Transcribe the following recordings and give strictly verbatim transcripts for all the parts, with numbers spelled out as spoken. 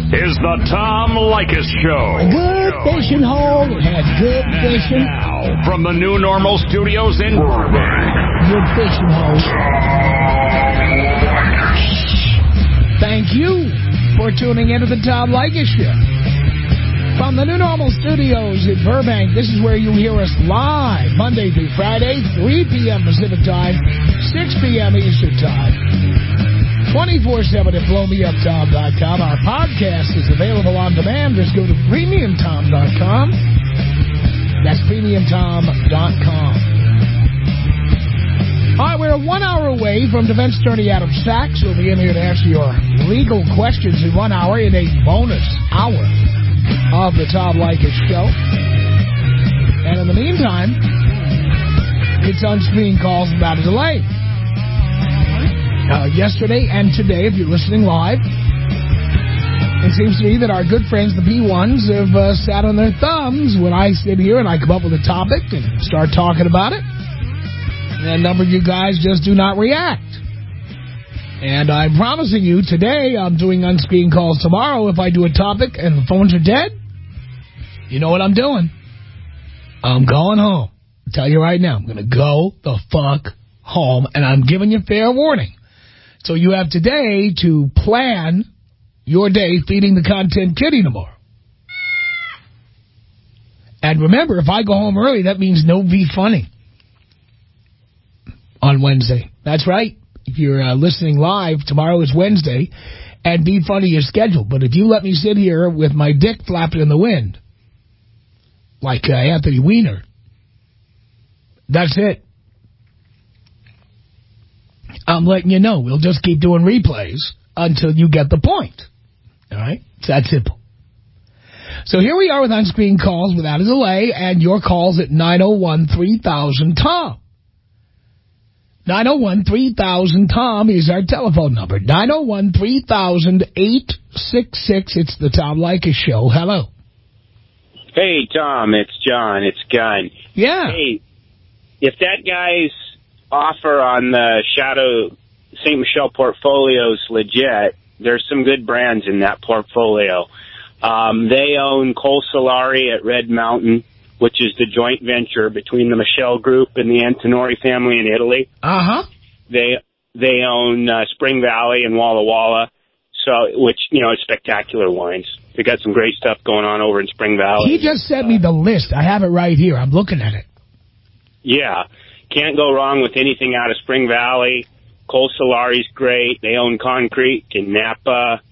is the Tom Leykis Show. A good fishing hole that has good fishing. Now, from the New Normal Studios in Burbank. Good fishing hole. Thank you for tuning into the Tom Leykis Show. From the New Normal Studios in Burbank, this is where you hear us live, Monday through Friday, three p.m. Pacific Time, six p.m. Eastern Time. twenty-four seven at blow me up tom dot com. Our podcast is available on demand. Just go to premium tom dot com. That's premium tom dot com. All right, we're one hour away from defense attorney Adam Sachs. We'll be in here to answer your legal questions in one hour in a bonus hour of the Tom Leykis Show. And in the meantime, it's on-screen calls without a delay. Uh, yesterday and today, if you're listening live, it seems to me that our good friends, the P ones, have uh, sat on their thumbs when I sit here and I come up with a topic and start talking about it. And a number of you guys just do not react. And I'm promising you today I'm doing on-screen calls tomorrow. If I do a topic and the phones are dead, you know what I'm doing. I'm going home. I'll tell you right now, I'm going to go the fuck home, and I'm giving you fair warning. So you have today to plan your day feeding the content kitty tomorrow. And remember, if I go home early, that means no Be Funny on Wednesday. That's right. If you're uh, listening live, tomorrow is Wednesday, and Be Funny is scheduled. But if you let me sit here with my dick flapping in the wind, like uh, Anthony Weiner, that's it. I'm letting you know. We'll just keep doing replays until you get the point. All right? It's that simple. So here we are with on-screen calls without a delay, and your calls at nine oh one, three thousand, Tom. nine oh one, three thousand, Tom is our telephone number. nine oh one, three thousand, eight six six. It's the Tom Leykis Show. Hello. Hey, Tom. It's John. It's Gun. Yeah. Hey, if that guy's offer on the Shadow Saint Michelle portfolio is legit, there's some good brands in that portfolio. Um, they own Cole Solari at Red Mountain, which is the joint venture between the Michelle Group and the Antinori family in Italy. Uh-huh. They they own uh, Spring Valley and Walla Walla, so which, you know, is spectacular wines. They got some great stuff going on over in Spring Valley. He just sent me the list. I have it right here. I'm looking at it. Yeah. Can't go wrong with anything out of Spring Valley. Cole Solari's great. They own Concrete in Napa.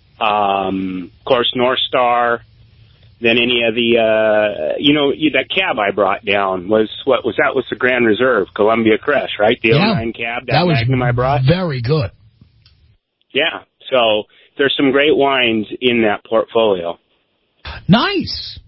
Um, of course, North Star. Then any of the, uh, you know, that cab I brought down was, what was that? Was the Grand Reserve, Columbia Crest, right? The yeah, oh nine cab, that, that was Magnum I brought. Very good. Yeah. So there's some great wines in that portfolio. Nice.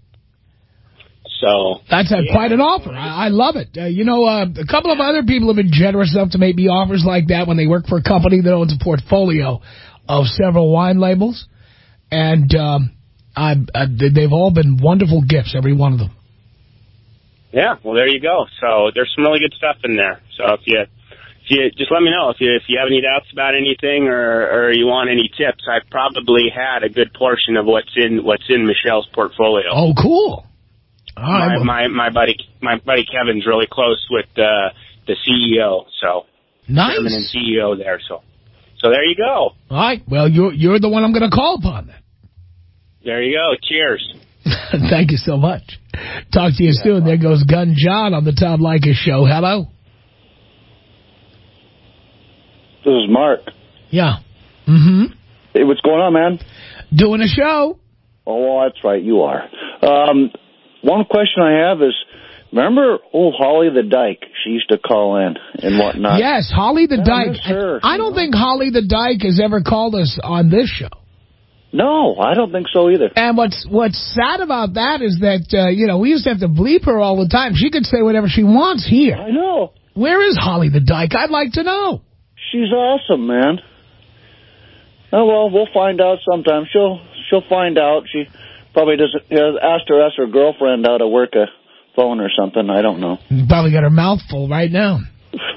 So that's a, yeah. quite an offer. I, I love it. Uh, you know, uh, a couple of other people have been generous enough to make me offers like that when they work for a company that owns a portfolio of several wine labels. And um, I, I, they've all been wonderful gifts, every one of them. Yeah, well, there you go. So there's some really good stuff in there. So if you, if you just let me know if you if you have any doubts about anything or, or you want any tips. I've probably had a good portion of what's in what's in Michelle's portfolio. Oh, cool. All my, right, well. my my buddy my buddy Kevin's really close with uh, the C E O, so nice. Chairman and C E O there. So so there you go. All right. Well, you're you're the one I'm going to call upon then. There you go. Cheers. Thank you so much. Talk to you yeah, soon. There goes Gun John on the Tom Leykis Show. Hello. This is Mark. Yeah. Mm-hmm. Hey, what's going on, man? Doing a show. Oh, well, that's right. You are. Um, one question I have is, remember old Holly the Dyke? She used to call in and whatnot. Yes, Holly the I Dyke. miss her, I don't know? think Holly the Dyke has ever called us on this show. No, I don't think so either. And what's what's sad about that is that, uh, you know, we used to have to bleep her all the time. She could say whatever she wants here. I know. Where is Holly the Dyke? I'd like to know. She's awesome, man. Oh, well, we'll find out sometime. She'll she'll find out. She probably doesn't. You know, asked her, ask her girlfriend out to work a phone or something. I don't know. You probably got her mouth full right now.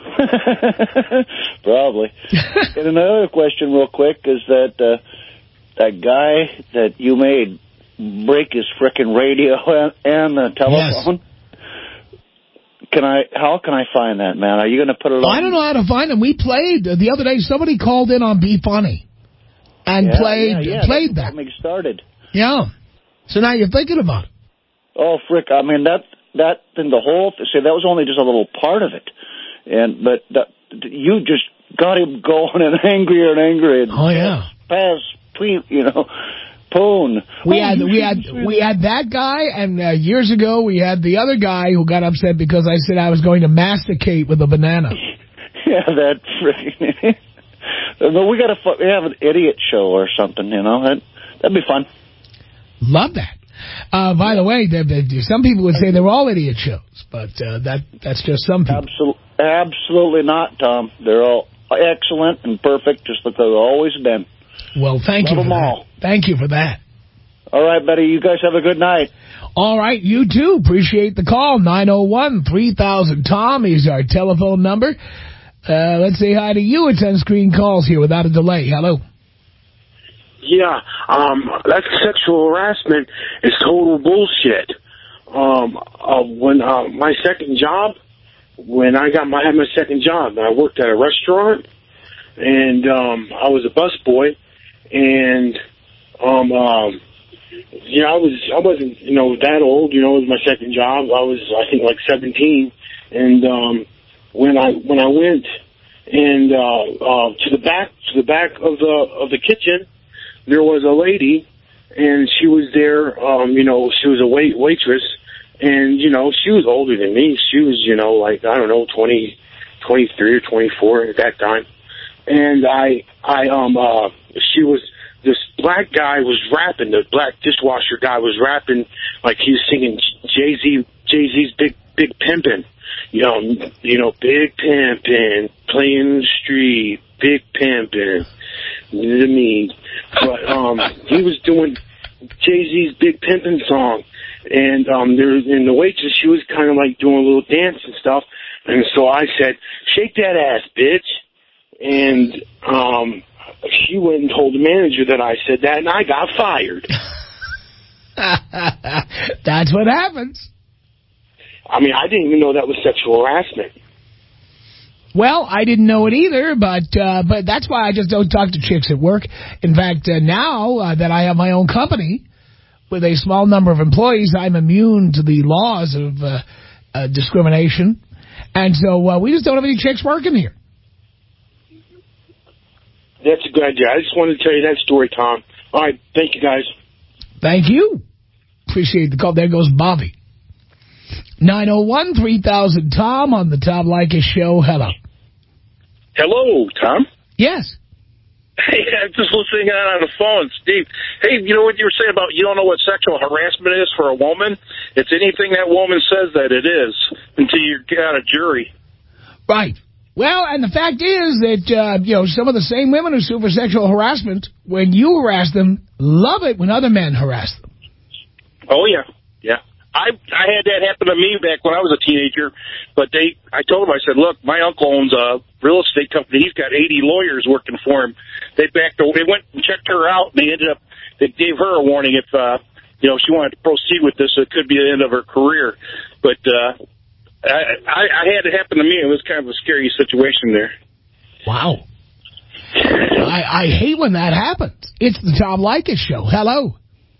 Probably. And another question real quick is that... Uh, that guy that you made break his frickin' radio and, and the telephone? Yes. Can I? How can I find that, man? Are you going to put it on? I don't know how to find him. We played the other day. Somebody called in on Be Funny and yeah, played yeah, yeah. played That's that. what got me started. Yeah. So now you're thinking about it. Oh, frick! I mean that that thing, the whole. See, that was only just a little part of it, and but that, you just got him going and angrier and angrier. Oh yeah. Pass, please, you know. Poon. We oh, had we had we had that guy, and uh, years ago we had the other guy who got upset because I said I was going to masticate with a banana. Yeah, that freaking. But we got to we have an idiot show or something, you know. That that'd be fun. Love that. Uh, by the way, they're, they're, some people would say they're all idiot shows, but uh, that that's just some people. Absolutely, absolutely not, Tom. They're all excellent and perfect, just like they've always been. Well, thank Love you for them that. all. Thank you for that. All right, buddy. You guys have a good night. All right, you too. Appreciate the call. nine oh one, three thousand, Tom is our telephone number. Uh, let's say hi to you. It's on-screen calls here without a delay. Hello. Yeah, um, that's sexual harassment is total bullshit. Um, uh, when uh, my second job, when I got my had my second job, I worked at a restaurant, and um, I was a busboy, and um, um, yeah, I was I wasn't you know that old. You know, it was my second job. I was I think like seventeen, and um, when I when I went and uh, uh, to the back to the back of the of the kitchen. There was a lady, and she was there, um, you know, she was a wait waitress, and, you know, she was older than me. She was, you know, like, I don't know, twenty, twenty-three or twenty-four at that time. And I, I, um, uh, she was, this black guy was rapping, the black dishwasher guy was rapping, like he was singing Jay-Z, Jay-Z's Big, Big Pimpin'. You know, you know, big pimpin', playing the street, big pimpin'. To me, but um, he was doing Jay-Z's Big Pimpin' song, and um, there and the waitress, she was kind of like doing a little dance and stuff, and so I said, "Shake that ass, bitch," and um, she went and told the manager that I said that, and I got fired. That's what happens. I mean, I didn't even know that was sexual harassment. Well, I didn't know it either, but uh, but that's why I just don't talk to chicks at work. In fact, uh, now uh, that I have my own company with a small number of employees, I'm immune to the laws of uh, uh, discrimination. And so uh, we just don't have any chicks working here. That's a good idea. I just wanted to tell you that story, Tom. All right, thank you, guys. Thank you. Appreciate the call. There goes Bobby. nine oh one, three thousand, Tom on the Tom Leykis show. Hello. Hello, Tom. Yes. Hey, I'm just listening on the phone, Steve. Hey, you know what you were saying about you don't know what sexual harassment is for a woman? It's anything that woman says that it is until you get out a jury. Right. Well, and the fact is that, uh, you know, some of the same women who sue for sexual harassment, when you harass them, love it when other men harass them. Oh, yeah. Yeah. I I had that happen to me back when I was a teenager, but they I told them, I said, look, my uncle owns a real estate company. He's got eighty lawyers working for him. They backed they went and checked her out, and they ended up, they gave her a warning if, uh, you know, she wanted to proceed with this, it could be the end of her career. But uh, I, I, I had it happen to me. It was kind of a scary situation there. Wow. I, I hate when that happens. It's the Tom Leykis show. Hello.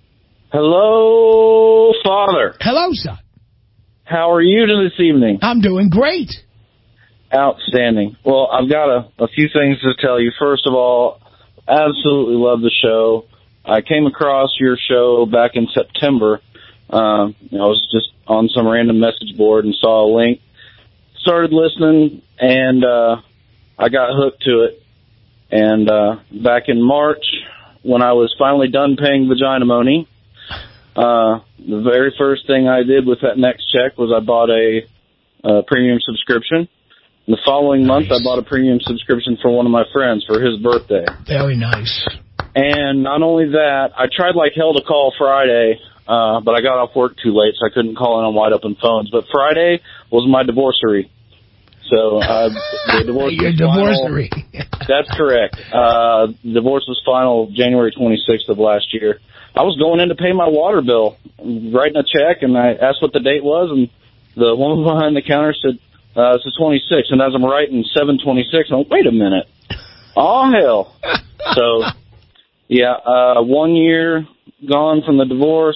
Hello, Father. Hello, son. How are you this evening? I'm doing great. Outstanding. Well, I've got a, a few things to tell you. First of all, absolutely love the show. I came across your show back in September. Um, I was just on some random message board and saw a link. Started listening, and uh, I got hooked to it. And uh, back in March, when I was finally done paying Vagina Money, Uh, the very first thing I did with that next check was I bought a, a premium subscription. The following nice. month, I bought a premium subscription for one of my friends for his birthday. Very nice. And not only that, I tried like hell to call Friday, uh, but I got off work too late, so I couldn't call in on wide open phones. But Friday was my divorcery. So uh, the divorce Your was divorcery. final. That's correct. Uh, divorce was final January twenty-sixth of last year. I was going in to pay my water bill, writing a check, and I asked what the date was, and the woman behind the counter said, uh, it's the twenty-sixth. And as I'm writing seven twenty-six, I'm like, wait a minute. Oh, hell. So, yeah, uh, one year gone from the divorce,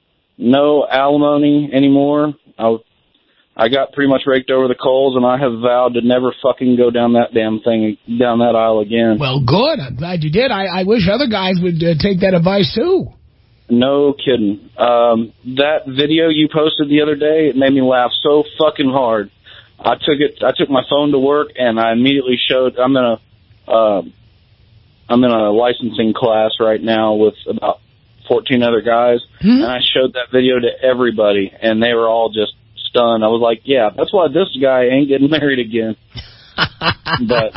no alimony anymore. I I got pretty much raked over the coals, and I have vowed to never fucking go down that damn thing, down that aisle again. Well, good. I'm glad you did. I, I wish other guys would uh, take that advice, too. No kidding. Um, that video you posted the other day, it made me laugh so fucking hard. I took it. I took my phone to work, and I immediately showed. I'm in a, uh, I'm in a licensing class right now with about fourteen other guys, mm-hmm. and I showed that video to everybody, and they were all just stunned. I was like, yeah, that's why this guy ain't getting married again. But,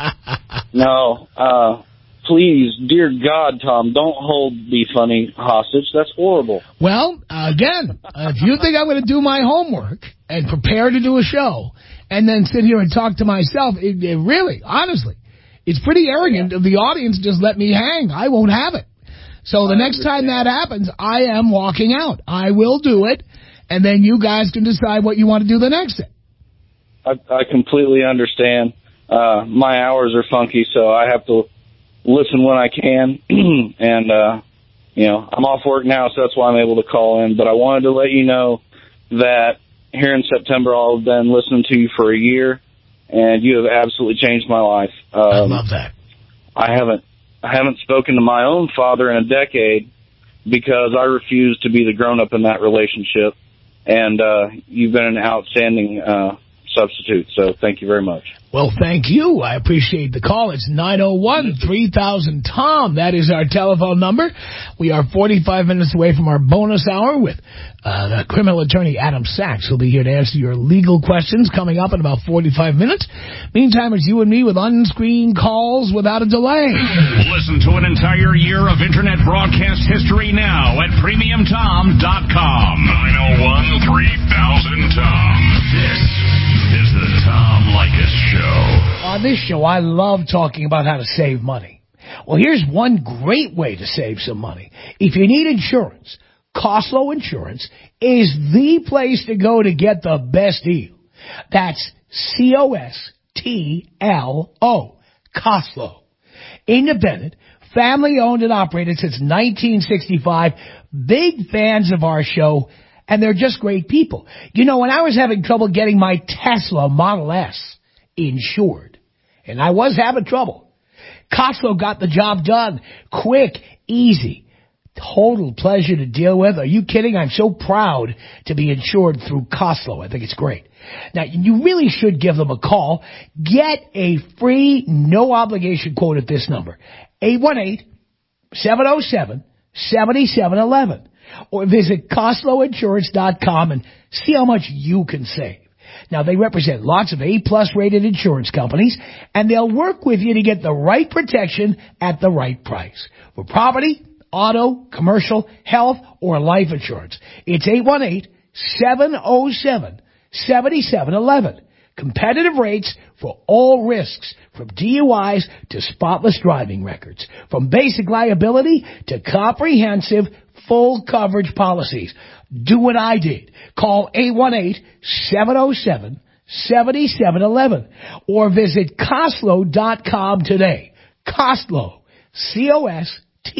no, uh, please, dear God, Tom, don't hold Be Funny hostage. That's horrible. Well, uh, again, uh, if you think I'm going to do my homework and prepare to do a show and then sit here and talk to myself, it, it really, honestly, it's pretty arrogant of the audience to just let me hang. I won't have it. So the next time that happens, I am walking out. I will do it. And then you guys can decide what you want to do the next day. I, I completely understand. Uh, my hours are funky, so I have to listen when I can. and, uh, you know, I'm off work now, so that's why I'm able to call in. But I wanted to let you know that here in September, I'll have been listening to you for a year, and you have absolutely changed my life. Um, I love that. I haven't, I haven't spoken to my own father in a decade because I refused to be the grown-up in that relationship. And uh, you've been an outstanding uh, substitute, so thank you very much. Well, thank you. I appreciate the call. It's nine oh one, three thousand, Tom. That is our telephone number. We are forty-five minutes away from our bonus hour with uh, the criminal attorney Adam Sachs. He'll be here to answer your legal questions coming up in about forty-five minutes. Meantime, it's you and me with on-screen calls without a delay. Listen to an entire year of Internet broadcast history now at premium tom dot com. nine oh one, three thousand, Tom. This is the Tom Leykis Show. On this show, I love talking about how to save money. Well, here's one great way to save some money. If you need insurance, Costlow Insurance is the place to go to get the best deal. That's C O S T L O, Costlow. Independent, family-owned and operated since nineteen sixty-five. Big fans of our show. And they're just great people. You know, when I was having trouble getting my Tesla Model S insured, and I was having trouble, Costlow got the job done. Quick, easy, total pleasure to deal with. Are you kidding? I'm so proud to be insured through Costlow. I think it's great. Now, you really should give them a call. Get a free, no-obligation quote at this number, eight one eight, seven oh seven, seven seven one one. Or visit Costlow Insurance dot com and see how much you can save. Now, they represent lots of A-plus rated insurance companies, and they'll work with you to get the right protection at the right price. For property, auto, commercial, health, or life insurance. It's eight one eight, seven oh seven, seven seven one one. Competitive rates for all risks, from D U Is to spotless driving records, from basic liability to comprehensive full coverage policies. Do what I did. Call eight one eight, seven oh seven, seven seven one one or visit Costlow dot com today. Costlow, C O S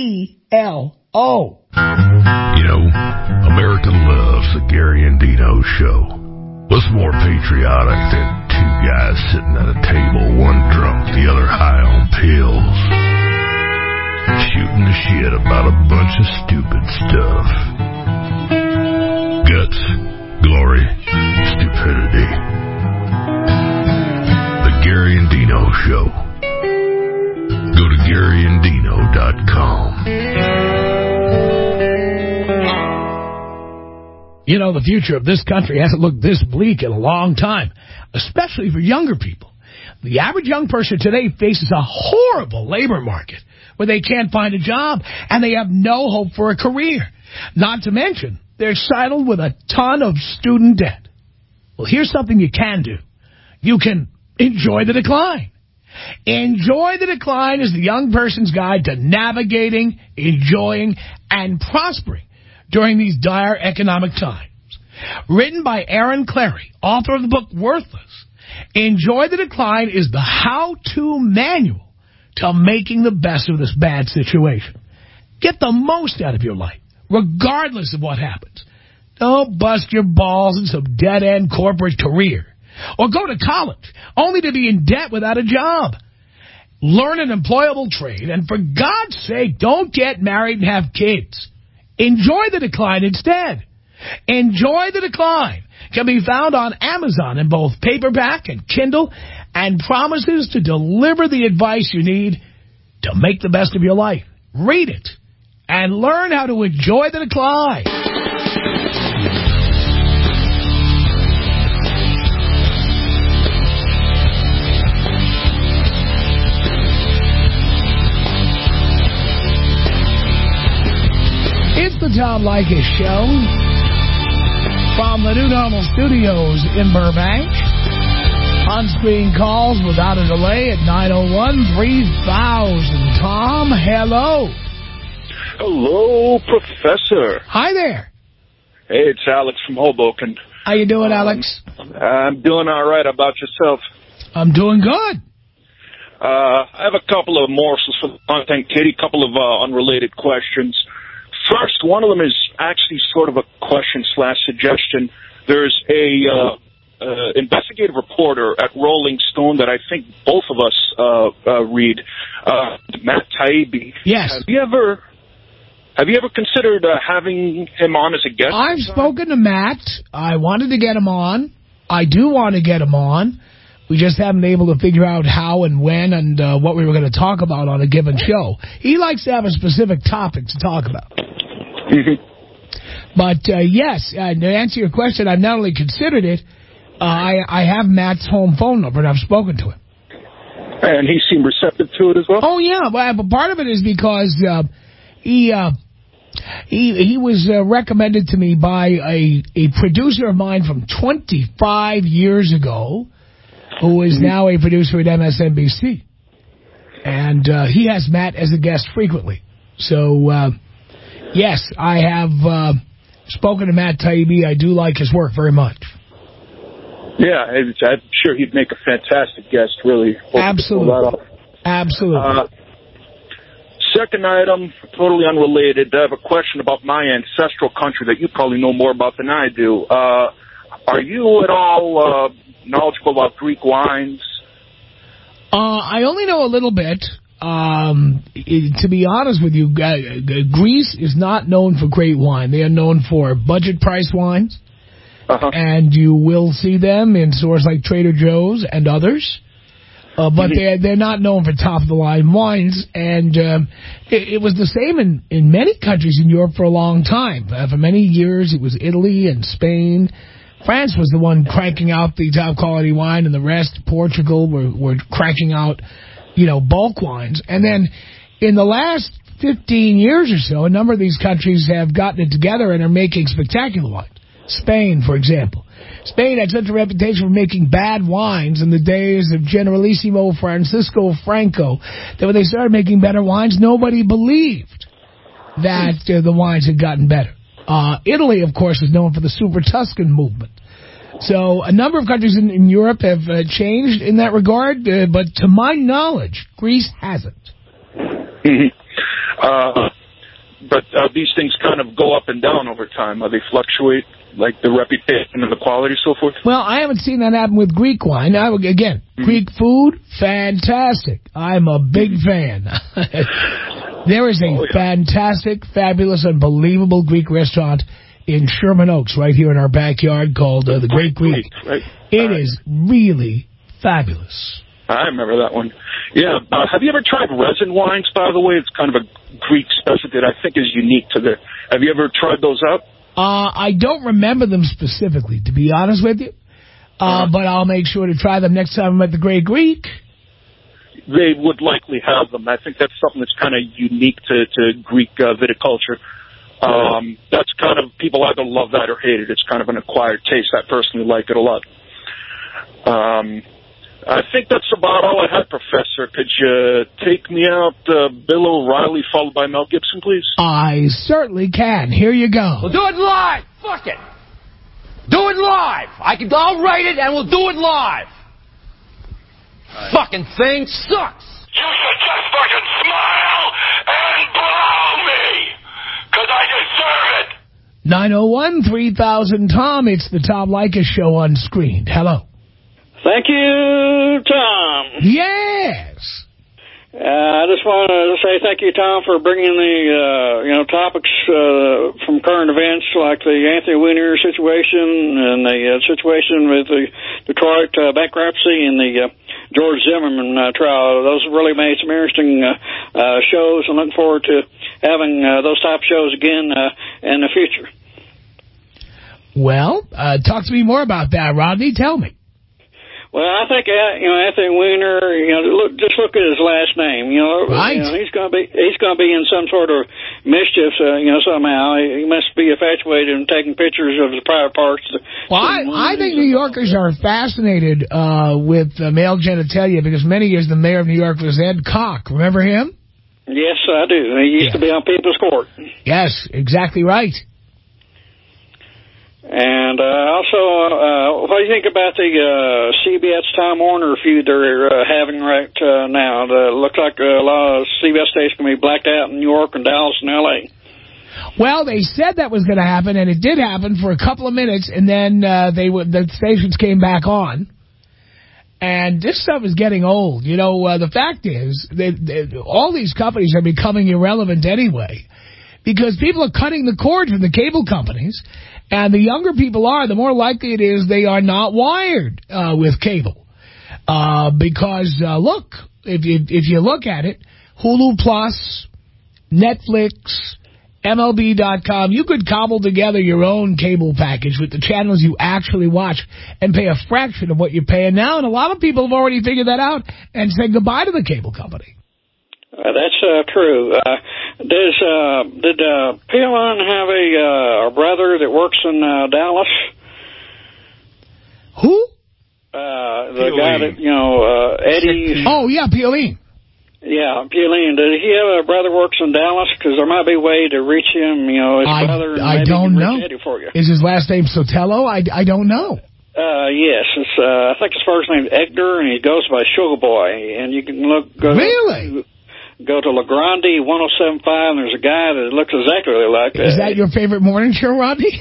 T L O. You know, America loves the Gary and Dino Show. What's more patriotic than two guys sitting at a table, one drunk, the other high on pills, shooting the shit about a bunch of stupid stuff? Guts, glory, stupidity. The Gary and Dino Show. Go to Gary and Dino dot com. You know, the future of this country hasn't looked this bleak in a long time, especially for younger people. The average young person today faces a horrible labor market where they can't find a job and they have no hope for a career. Not to mention, they're saddled with a ton of student debt. Well, here's something you can do. You can Enjoy the Decline. Enjoy the Decline is the young person's guide to navigating, enjoying, and prospering during these dire economic times. Written by Aaron Clarey, author of the book Worthless, Enjoy the Decline is the how-to manual to making the best of this bad situation. Get the most out of your life, regardless of what happens. Don't bust your balls in some dead-end corporate career. Or go to college, only to be in debt without a job. Learn an employable trade, and for God's sake, don't get married and have kids. Enjoy the Decline instead. Enjoy the Decline can be found on Amazon in both paperback and Kindle, and promises to deliver the advice you need to make the best of your life. Read it and learn how to enjoy the decline. It's the Tom Leykis Show from the New Normal Studios in Burbank. On-screen calls without a delay at nine oh one, three thousand. Tom, hello. Hello, Professor. Hi there. Hey, it's Alex from Hoboken. How you doing, um, Alex? I'm doing all right. How about yourself? I'm doing good. Uh, I have a couple of morsels for the content kitty, a couple of uh, unrelated questions. First, one of them is actually sort of a question slash suggestion. There's a uh, uh, investigative reporter at Rolling Stone that I think both of us uh, uh, read, uh, Matt Taibbi. Yes. Have you ever have you ever considered uh, having him on as a guest? I've spoken to Matt. I wanted to get him on. I do want to get him on. We just haven't been able to figure out how and when and uh, what we were going to talk about on a given show. He likes to have a specific topic to talk about. Mm-hmm. But, uh, yes, uh, to answer your question, I've not only considered it, uh, I, I have Matt's home phone number, and I've spoken to him. And he seemed receptive to it as well? Oh, yeah. But part of it is because uh, he, uh, he he was uh, recommended to me by a, a producer of mine from twenty-five years ago, who is now a producer at M S N B C. And uh, he has Matt as a guest frequently. So, uh, yes, I have uh, spoken to Matt Taibbi. I do like his work very much. Yeah, I'm sure he'd make a fantastic guest, really. Absolutely. Absolutely. Uh, second item, totally unrelated. I have a question about my ancestral country that you probably know more about than I do. Uh, are you at all... Uh, knowledgeable about Greek wines? Uh, I only know a little bit. Um, it, to be honest with you, uh, Greece is not known for great wine. They are known for budget price wines. Uh-huh. And you will see them in stores like Trader Joe's and others. Uh, but mm-hmm. they're, they're not known for top-of-the-line wines. And um, it, it was the same in, in many countries in Europe for a long time. Uh, for many years, it was Italy and Spain. France was the one cranking out the top-quality wine, and the rest, Portugal, were, were cranking out, you know, bulk wines. And then in the last fifteen years or so, a number of these countries have gotten it together and are making spectacular wines. Spain, for example. Spain had such a reputation for making bad wines in the days of Generalissimo Francisco Franco that when they started making better wines, nobody believed that uh, the wines had gotten better. Uh, Italy, of course, is known for the Super Tuscan movement. So a number of countries in, in Europe have uh, changed in that regard, uh, but to my knowledge, Greece hasn't. Mm-hmm. Uh, but uh, these things kind of go up and down over time. Uh, they fluctuate, like the reputation and the quality and so forth? Well, I haven't seen that happen with Greek wine. I, again, mm-hmm. Greek food, fantastic. I'm a big fan. There is a oh, yeah. fantastic, fabulous, unbelievable Greek restaurant in Sherman Oaks, right here in our backyard, called uh, the Great Greek. Right. It right. is really fabulous. I remember that one. Yeah. Uh, have you ever tried resin wines, by the way? It's kind of a Greek specialty that I think is unique to the... Have you ever tried those out? Uh, I don't remember them specifically, to be honest with you. Uh, uh-huh. But I'll make sure to try them next time I'm at the Great Greek. They would likely have them. I think that's something that's kind of unique to, to Greek uh, viticulture. Um, that's kind of, people either love that or hate it. It's kind of an acquired taste. I personally like it a lot. Um, I think that's about all I had, Professor. Could you take me out uh, Bill O'Reilly followed by Mel Gibson, please? I certainly can. Here you go. We'll do it live. Fuck it. Do it live. I can, I'll write it and we'll do it live. Right. Fucking thing sucks. You should just fucking smile and blow me, because I deserve it. nine oh one, three thousand, Tom. It's the Tom Leykis Show on screen. Hello. Thank you, Tom. Yes. Uh, I just want to say thank you, Tom, for bringing the uh, you know topics uh, from current events like the Anthony Weiner situation and the uh, situation with the Detroit uh, bankruptcy and the uh, George Zimmerman uh, trial. Those really made some interesting uh, uh, shows. I'm looking forward to having uh, those type of shows again uh, in the future. Well, uh, talk to me more about that, Rodney. Tell me. Well, I think uh, you know Anthony Weiner. You know, look, just look at his last name. You know, right. You know, he's going to be he's going to be in some sort of mischief. Uh, you know, somehow he must be infatuated and taking pictures of his private parts. Well, I, I think New Yorkers are fascinated uh, with uh, male genitalia because many years the mayor of New York was Ed Koch. Remember him? Yes, I do. He used yeah. to be on People's Court. Yes, exactly right. And uh, also, uh, what do you think about the uh, C B S Time Warner feud they're uh, having right uh, now? It looks like a lot of C B S stations going to be blacked out in New York and Dallas and L A Well, they said that was going to happen, and it did happen for a couple of minutes, and then uh, they w the stations came back on. And this stuff is getting old. You know, uh, the fact is that, that all these companies are becoming irrelevant anyway because people are cutting the cord from the cable companies. And the younger people are, the more likely it is they are not wired uh, with cable. Uh, because, uh, look, if you, if you look at it, Hulu Plus, Netflix, M L B dot com, you could cobble together your own cable package with the channels you actually watch and pay a fraction of what you're paying now. And a lot of people have already figured that out and said goodbye to the cable company. Uh, that's uh, true. Uh, does uh, did uh, Palin have a, uh, a brother that works in uh, Dallas? Who? Uh, the guy that you know, uh, Eddie. Oh yeah, Palin. Yeah, Palin. Does he have a brother works in Dallas? Because there might be a way to reach him. You know, his I, brother. And I maybe don't can know. reach Eddie for you. Is his last name Sotelo? I, I don't know. Uh, yes, it's, uh, I think his first name is Edgar, and he goes by Sugar Boy. And you can look. Go really. Go to La Grande one oh seven point five, and there's a guy that looks exactly like that. Is that your favorite morning show, Rodney?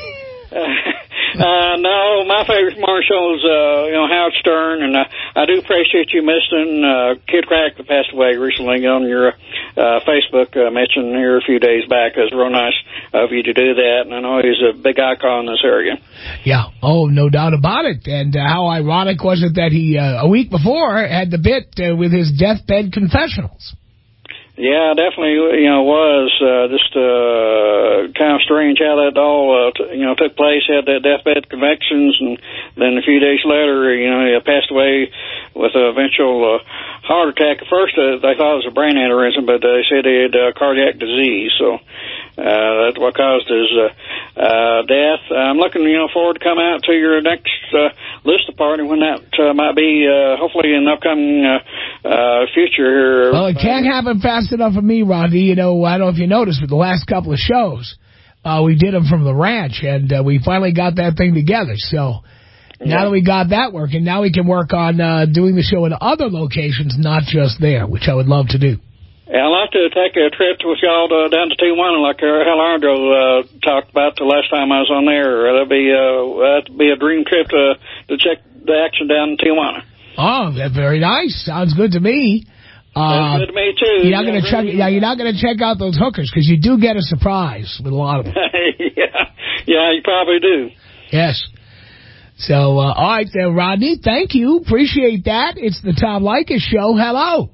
uh, no, my favorite morning show is, uh, you know, Howard Stern, and uh, I do appreciate you mentioning uh, Kid Crack that passed away recently on your uh, Facebook uh, mention here a few days back. It was real nice of you to do that, and I know he's a big icon in this area. Yeah, oh, no doubt about it. And uh, how ironic was it that he, uh, a week before, had the bit uh, with his deathbed confessionals? Yeah, definitely, you know, was uh, just uh, kind of strange how that all, uh, t you know, took place. He had that deathbed convictions, and then a few days later, you know, he passed away with an eventual uh, heart attack. At first, uh, they thought it was a brain aneurysm, but they said he had uh, cardiac disease, so uh, that's what caused his uh, uh, death. I'm looking, you know, forward to come out to your next uh, list party when that uh, might be, uh, hopefully in the upcoming uh, uh, future here. Well, it can't happen fast enough for me, Rodney. You know, I don't know if you noticed, but the last couple of shows, uh, we did them from the ranch, and uh, we finally got that thing together. So yeah. Now that we got that working, now we can work on uh, doing the show in other locations, not just there, which I would love to do. Yeah, I'd like to take a trip with y'all uh, down to Tijuana, like Alejandro uh, talked about the last time I was on there. That'd be, uh, that'd be a dream trip to, to check the action down in Tijuana. Oh, that's very nice. Sounds good to me. Uh, That's good to me, too. You're not going to check. Yeah, you're not going to check out those hookers because you do get a surprise with a lot of them. yeah, yeah, you probably do. Yes. So, uh, all right, then, Rodney. Thank you. Appreciate that. It's the Tom Leykis Show. Hello.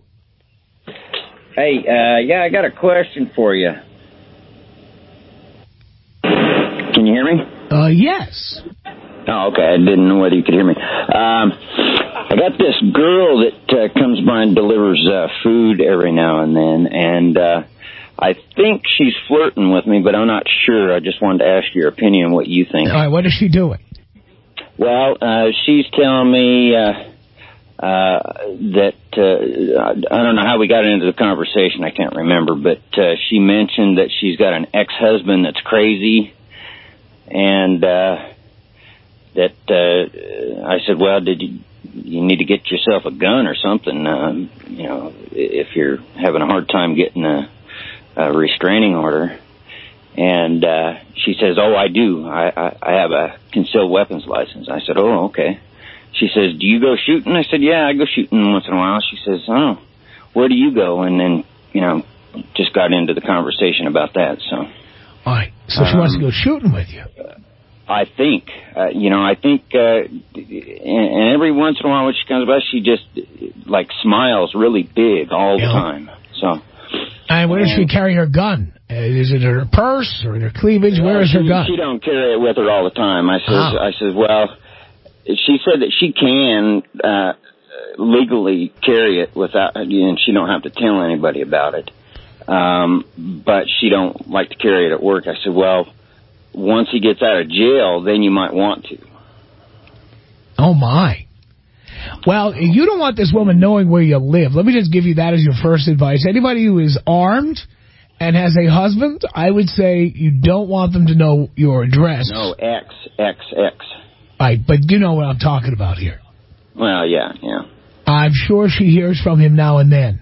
Hey, uh, yeah, I got a question for you. Can you hear me? Uh, yes. Oh, okay. I didn't know whether you could hear me. Um, I got this girl that uh, comes by and delivers uh, food every now and then, and uh, I think she's flirting with me, but I'm not sure. I just wanted to ask your opinion, what you think. All right, what is she doing? Well, uh, she's telling me uh, uh, that, uh, I don't know how we got into the conversation. I can't remember, but uh, she mentioned that she's got an ex-husband that's crazy, and uh, that uh, I said, well, did you, you need to get yourself a gun or something, um, you know, if you're having a hard time getting a, a restraining order. And uh, she says, oh, I do. I, I, I have a concealed weapons license. I said, oh, okay. She says, do you go shooting? I said, yeah, I go shooting once in a while. She says, oh, where do you go? And then, you know, just got into the conversation about that. So, all right. So she um, wants to go shooting with you. I think, uh, you know, I think, uh, and, and every once in a while when she comes by, she just, like, smiles really big all the time. So. And where does she carry her gun? Is it in her purse or in her cleavage? Where is she, her gun? She don't carry it with her all the time. I says, oh. I says, well, she said that she can uh, legally carry it without, and she don't have to tell anybody about it. Um, but she don't like to carry it at work. I said, well, once he gets out of jail, then you might want to. Oh, my. Well, you don't want this woman knowing where you live. Let me just give you that as your first advice. Anybody who is armed and has a husband, I would say you don't want them to know your address. No, X, X, X. Right, but you know what I'm talking about here. Well, yeah, yeah. I'm sure she hears from him now and then.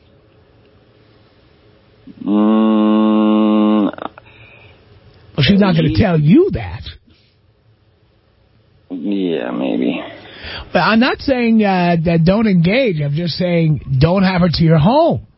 Mm, well, she's not going to tell you that. Yeah, maybe. But I'm not saying uh, that don't engage. I'm just saying don't have her to your home.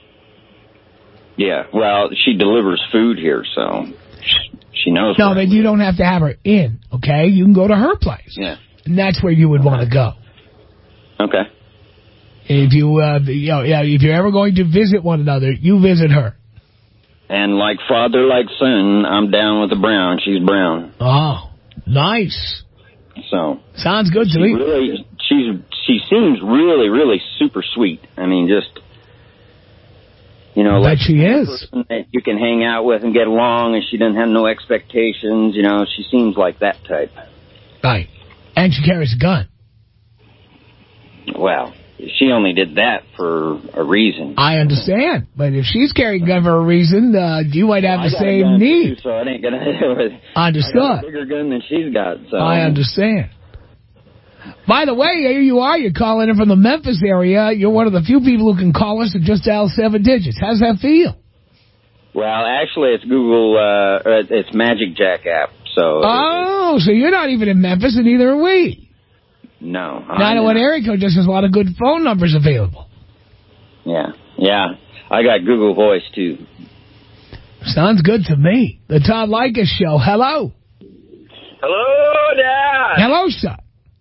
Yeah, well, she delivers food here, so she knows. No, but you don't have to have her in, okay? You can go to her place. Yeah. And that's where you would want to go. Okay. If, you, uh, you know, yeah, if you're ever going to visit one another, you visit her. And like father, like son, I'm down with the brown. She's brown. Oh, nice. So sounds good to me. Really, she's she seems really, really super sweet. I mean, just you know, I like bet she is. That you can hang out with and get along, and she doesn't have no expectations. You know, she seems like that type. Right, and she carries a gun. Well, she only did that for a reason. I understand, but if she's carrying a gun for a reason, uh, you might have well, the same need. Too, so it ain't gonna. Understood. I got a bigger gun than she's got. So I understand. By the way, here you are. You're calling in from the Memphis area. You're one of the few people who can call us and just dial seven digits. How's that feel? Well, actually, it's Google. Uh, it's Magic Jack app. So. Oh, so you're not even in Memphis, and neither are we. No. nine oh one area code just has a lot of good phone numbers available. Yeah, yeah. I got Google Voice, too. Sounds good to me. The Tom Leykis Show. Hello. Hello, Dad. Hello, son.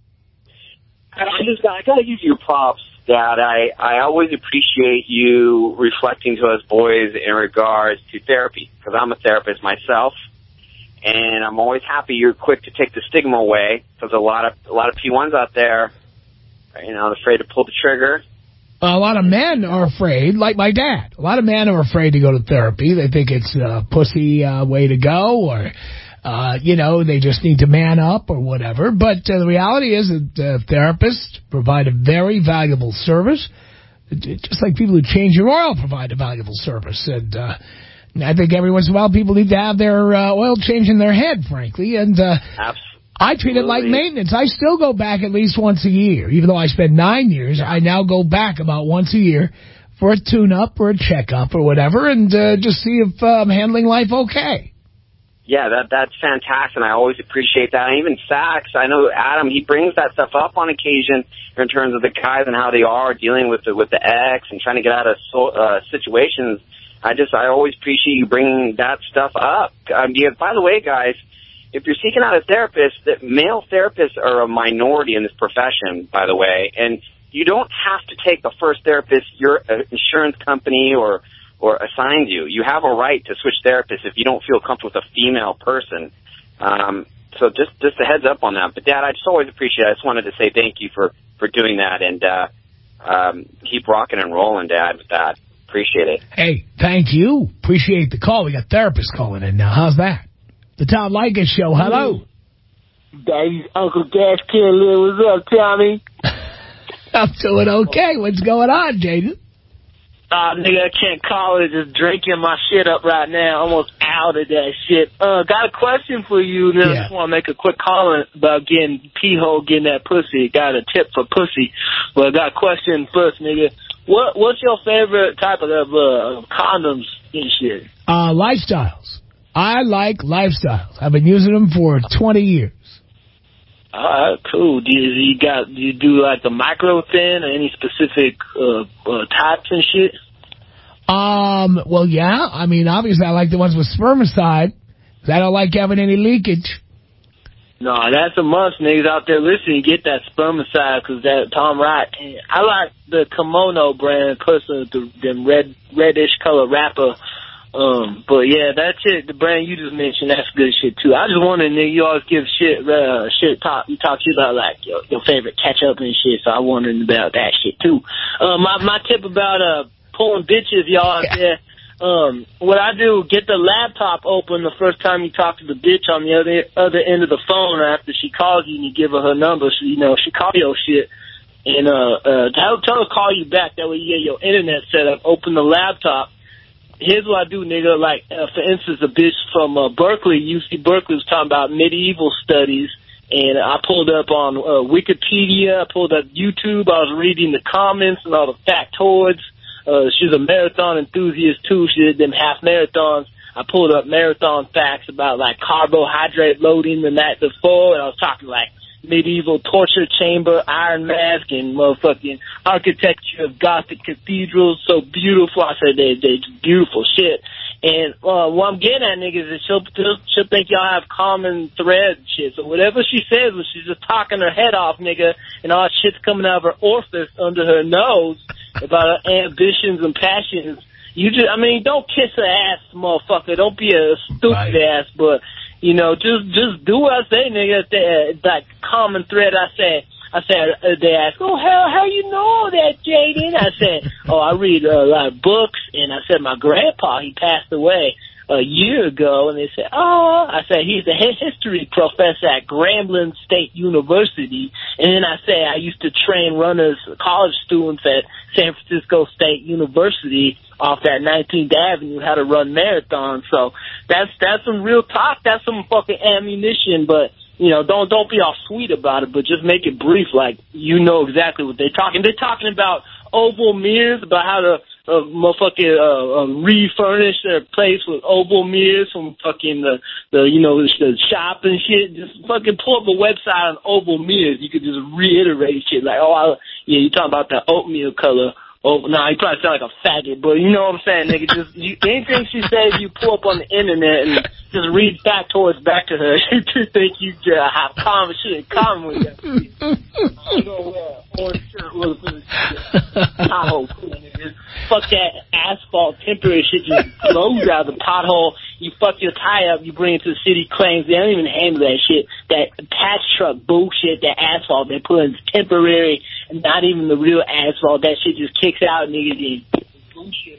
I just I got to give you props, Dad. I, I always appreciate you reflecting to us boys in regards to therapy, because I'm a therapist myself. And I'm always happy you're quick to take the stigma away, because a lot of a lot of P ones out there, are, you know, afraid to pull the trigger. A lot of men are afraid, like my dad. A lot of men are afraid to go to therapy. They think it's a pussy uh, way to go, or uh, you know, they just need to man up or whatever. But uh, the reality is that uh, therapists provide a very valuable service, just like people who change your oil provide a valuable service. And uh, I think every once in a while people need to have their uh, oil changed in their head, frankly. And uh, I treat it like maintenance. I still go back at least once a year. Even though I spent nine years, I now go back about once a year for a tune-up or a checkup or whatever, and uh, just see if uh, I'm handling life okay. Yeah, that that's fantastic, and I always appreciate that. And even Sax, I know Adam, he brings that stuff up on occasion in terms of the guys and how they are dealing with the, with the ex and trying to get out of so, uh, situations. I just, I always appreciate you bringing that stuff up. Um, yeah, by the way, guys, if you're seeking out a therapist, that male therapists are a minority in this profession, by the way, and you don't have to take the first therapist your uh, insurance company or or assigns you. You have a right to switch therapists if you don't feel comfortable with a female person. Um, so just just a heads up on that. But, Dad, I just always appreciate it. I just wanted to say thank you for, for doing that, and uh, um, keep rocking and rolling, Dad, with that. Appreciate it. Hey, thank you. Appreciate the call. We got therapists calling in now. How's that? The Tom Leykis Show. Hello. Daddy's Uncle Gas Killer. What's up, Tommy? I'm doing okay. What's going on, Jaden? Uh, nigga, I can't call it. Just drinking my shit up right now. Almost out of that shit. Uh, got a question for you. And yeah. I just want to make a quick comment about getting pee-hole, getting that pussy. Got a tip for pussy. But I got a question first, nigga. What What's your favorite type of uh, condoms and shit? Uh, lifestyles. I like lifestyles. I've been using them for twenty years. All right, cool. Do you, you got? Do you do like the micro thin or any specific uh, uh, types and shit? Um. Well, yeah. I mean, obviously, I like the ones with spermicide. Cause I don't like having any leakage. No, that's a must, niggas out there listening. Get that spermicide, because that Tom Wright. I like the Kimono brand, plus uh, the them red reddish color wrapper. Um, but yeah, that's it. The brand you just mentioned, that's good shit too. I just wondering, nigga, you always give shit, uh, shit talk. You talk shit about like your, your favorite ketchup and shit. So I wondering about that shit too. Uh, my my tip about uh pulling bitches, y'all out there. Um, what I do, get the laptop open the first time you talk to the bitch on the other other end of the phone after she calls you, and you give her her number, so you know she call your shit. And uh, uh, tell tell her to call you back. That way you get your internet set up. Open the laptop. Here's what I do, nigga. Like, uh, for instance, a bitch from uh, Berkeley, U C Berkeley, was talking about medieval studies, and I pulled up on uh, Wikipedia, I pulled up YouTube, I was reading the comments and all the factoids. Uh, she's a marathon enthusiast, too. She did them half marathons. I pulled up marathon facts about, like, carbohydrate loading the night before, and I was talking, like, medieval torture chamber, iron mask, and motherfucking architecture of Gothic cathedrals. So beautiful. I said they they beautiful shit. And uh, what I'm getting at, niggas, is she'll, she'll think y'all have common thread and shit. So whatever she says, when she's just talking her head off, nigga, and all that shit's coming out of her orifice under her nose about her ambitions and passions, you just, I mean, don't kiss her ass, motherfucker. Don't be a stupid right. ass, but you know, just just do what I say, nigga. It's like common thread. I said, I said, uh, they ask, oh, how how you know that, Jaden? I said, oh, I read a lot of books, and I said, my grandpa, he passed away a year ago, and they said, oh, I said, he's a history professor at Grambling State University, and then I said, I used to train runners, college students at San Francisco State University off that nineteenth Avenue, how to run marathons. So that's that's some real talk. That's some fucking ammunition. But you know, don't don't be all sweet about it. But just make it brief, like you know exactly what they're talking. They're talking about oval mirrors, about how to uh, motherfucking uh, uh, refurnish their place with oval mirrors from fucking the the you know the, the shop and shit. Just fucking pull up a website on oval mirrors. You could just reiterate shit like, oh, I, yeah, you talking about the oatmeal color. Oh, no, nah, he probably sound like a faggot, but you know what I'm saying, nigga. Just you, anything she says, you pull up on the internet and just read factoids back to her. You think you uh, have common shit in common with that. I'm gonna wear an orange shirt with a pothole cool, nigga. Fuck that asphalt temporary shit just blows out of the pothole. You fuck your tire up, you bring it to the city claims. They don't even handle that shit. That patch truck bullshit, that asphalt they put in is temporary and not even the real asphalt. That shit just kicks out, nigga. Bullshit,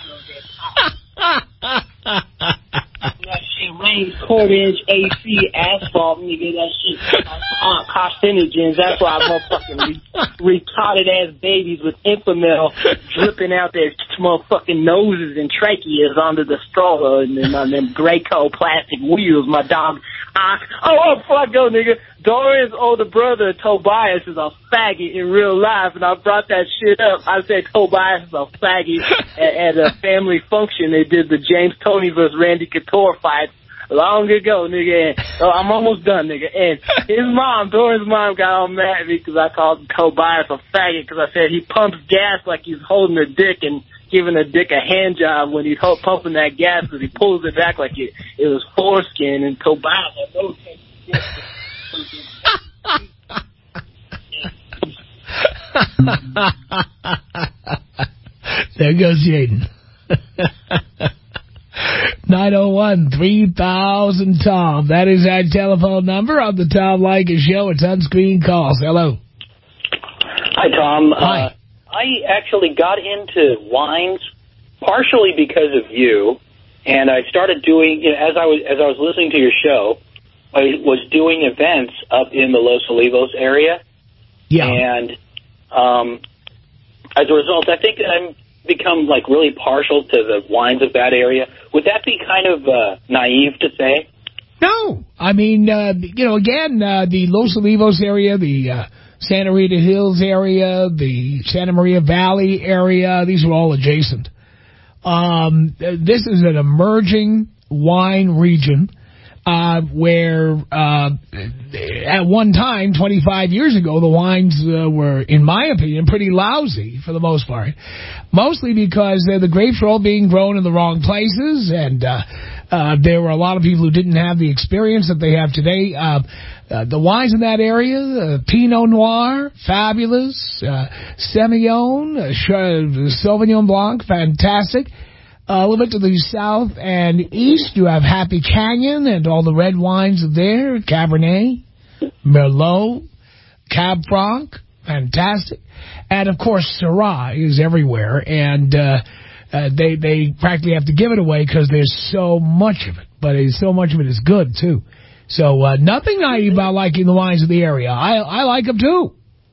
that shit rains quarter inch A C asphalt, nigga. That shit uh, carcinogens. That's why motherfucking re- retarded ass babies with Infamil dripping out their motherfucking noses and tracheas onto the stroller and then on them Graco plastic wheels. My dog. Uh, oh, oh, before I go, nigga, Dorian's older brother, Tobias, is a faggot in real life, and I brought that shit up. I said Tobias is a faggot at, at a family function. They did the James Toney versus Randy Couture fight long ago, nigga. And, oh, I'm almost done, nigga. And his mom, Dorian's mom, got all mad at me because I called Tobias a faggot because I said he pumps gas like he's holding a dick and giving a dick a hand job when he's pumping that gas because he pulls it back like it, it was foreskin. And Tobias had no There goes Jaden. nine oh one, three thousand, Tom. That is our telephone number on the Tom Leykis Show. It's on-screen calls. Hello. Hi, Tom. Hi. Uh, I actually got into wines partially because of you, and I started doing, you know, as I was as I was listening to your show, I was doing events up in the Los Olivos area. Yeah. And Um, as a result, I think I'm become like really partial to the wines of that area. Would that be kind of uh, naive to say? No. I mean, uh, you know, again, uh, the Los Olivos area, the uh, Santa Rita Hills area, the Santa Maria Valley area, these are all adjacent. Um, this is an emerging wine region uh, where uh, at one time, twenty-five years ago, the wines uh, were, in my opinion, pretty lousy for the most part. Mostly because uh, the grapes were all being grown in the wrong places, and uh, uh, there were a lot of people who didn't have the experience that they have today. Uh, uh, the wines in that area, uh, Pinot Noir, fabulous. Uh, Semillon, uh, Sauvignon Blanc, fantastic. Uh, a little bit to the south and east, you have Happy Canyon and all the red wines there, Cabernet, Merlot, Cab Franc, fantastic. And, of course, Syrah is everywhere, and uh, uh, they they practically have to give it away because there's so much of it. But it's, so much of it is good, too. So uh, nothing naive about liking the wines of the area. I, I like them, too.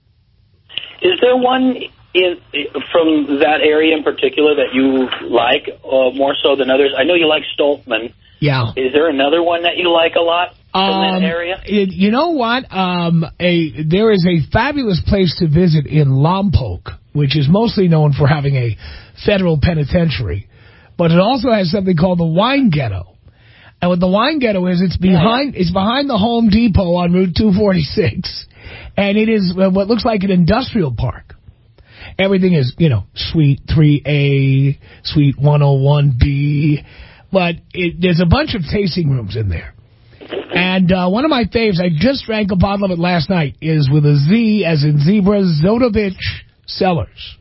Is there one in from that area in particular that you like uh, more so than others? I know you like Stoltman. Yeah. Is there another one that you like a lot from um, that area? It, you know what? Um, a There is a fabulous place to visit in Lompoc, which is mostly known for having a federal penitentiary. But it also has something called the Wine Ghetto. And what the Wine Ghetto is, it's behind, it's behind the Home Depot on Route two forty-six. And it is what looks like an industrial park. Everything is, you know, Suite three A, Suite one oh one B. But it, there's a bunch of tasting rooms in there. And uh, one of my faves, I just drank a bottle of it last night, is with a Z as in zebra, Zodovich Cellars.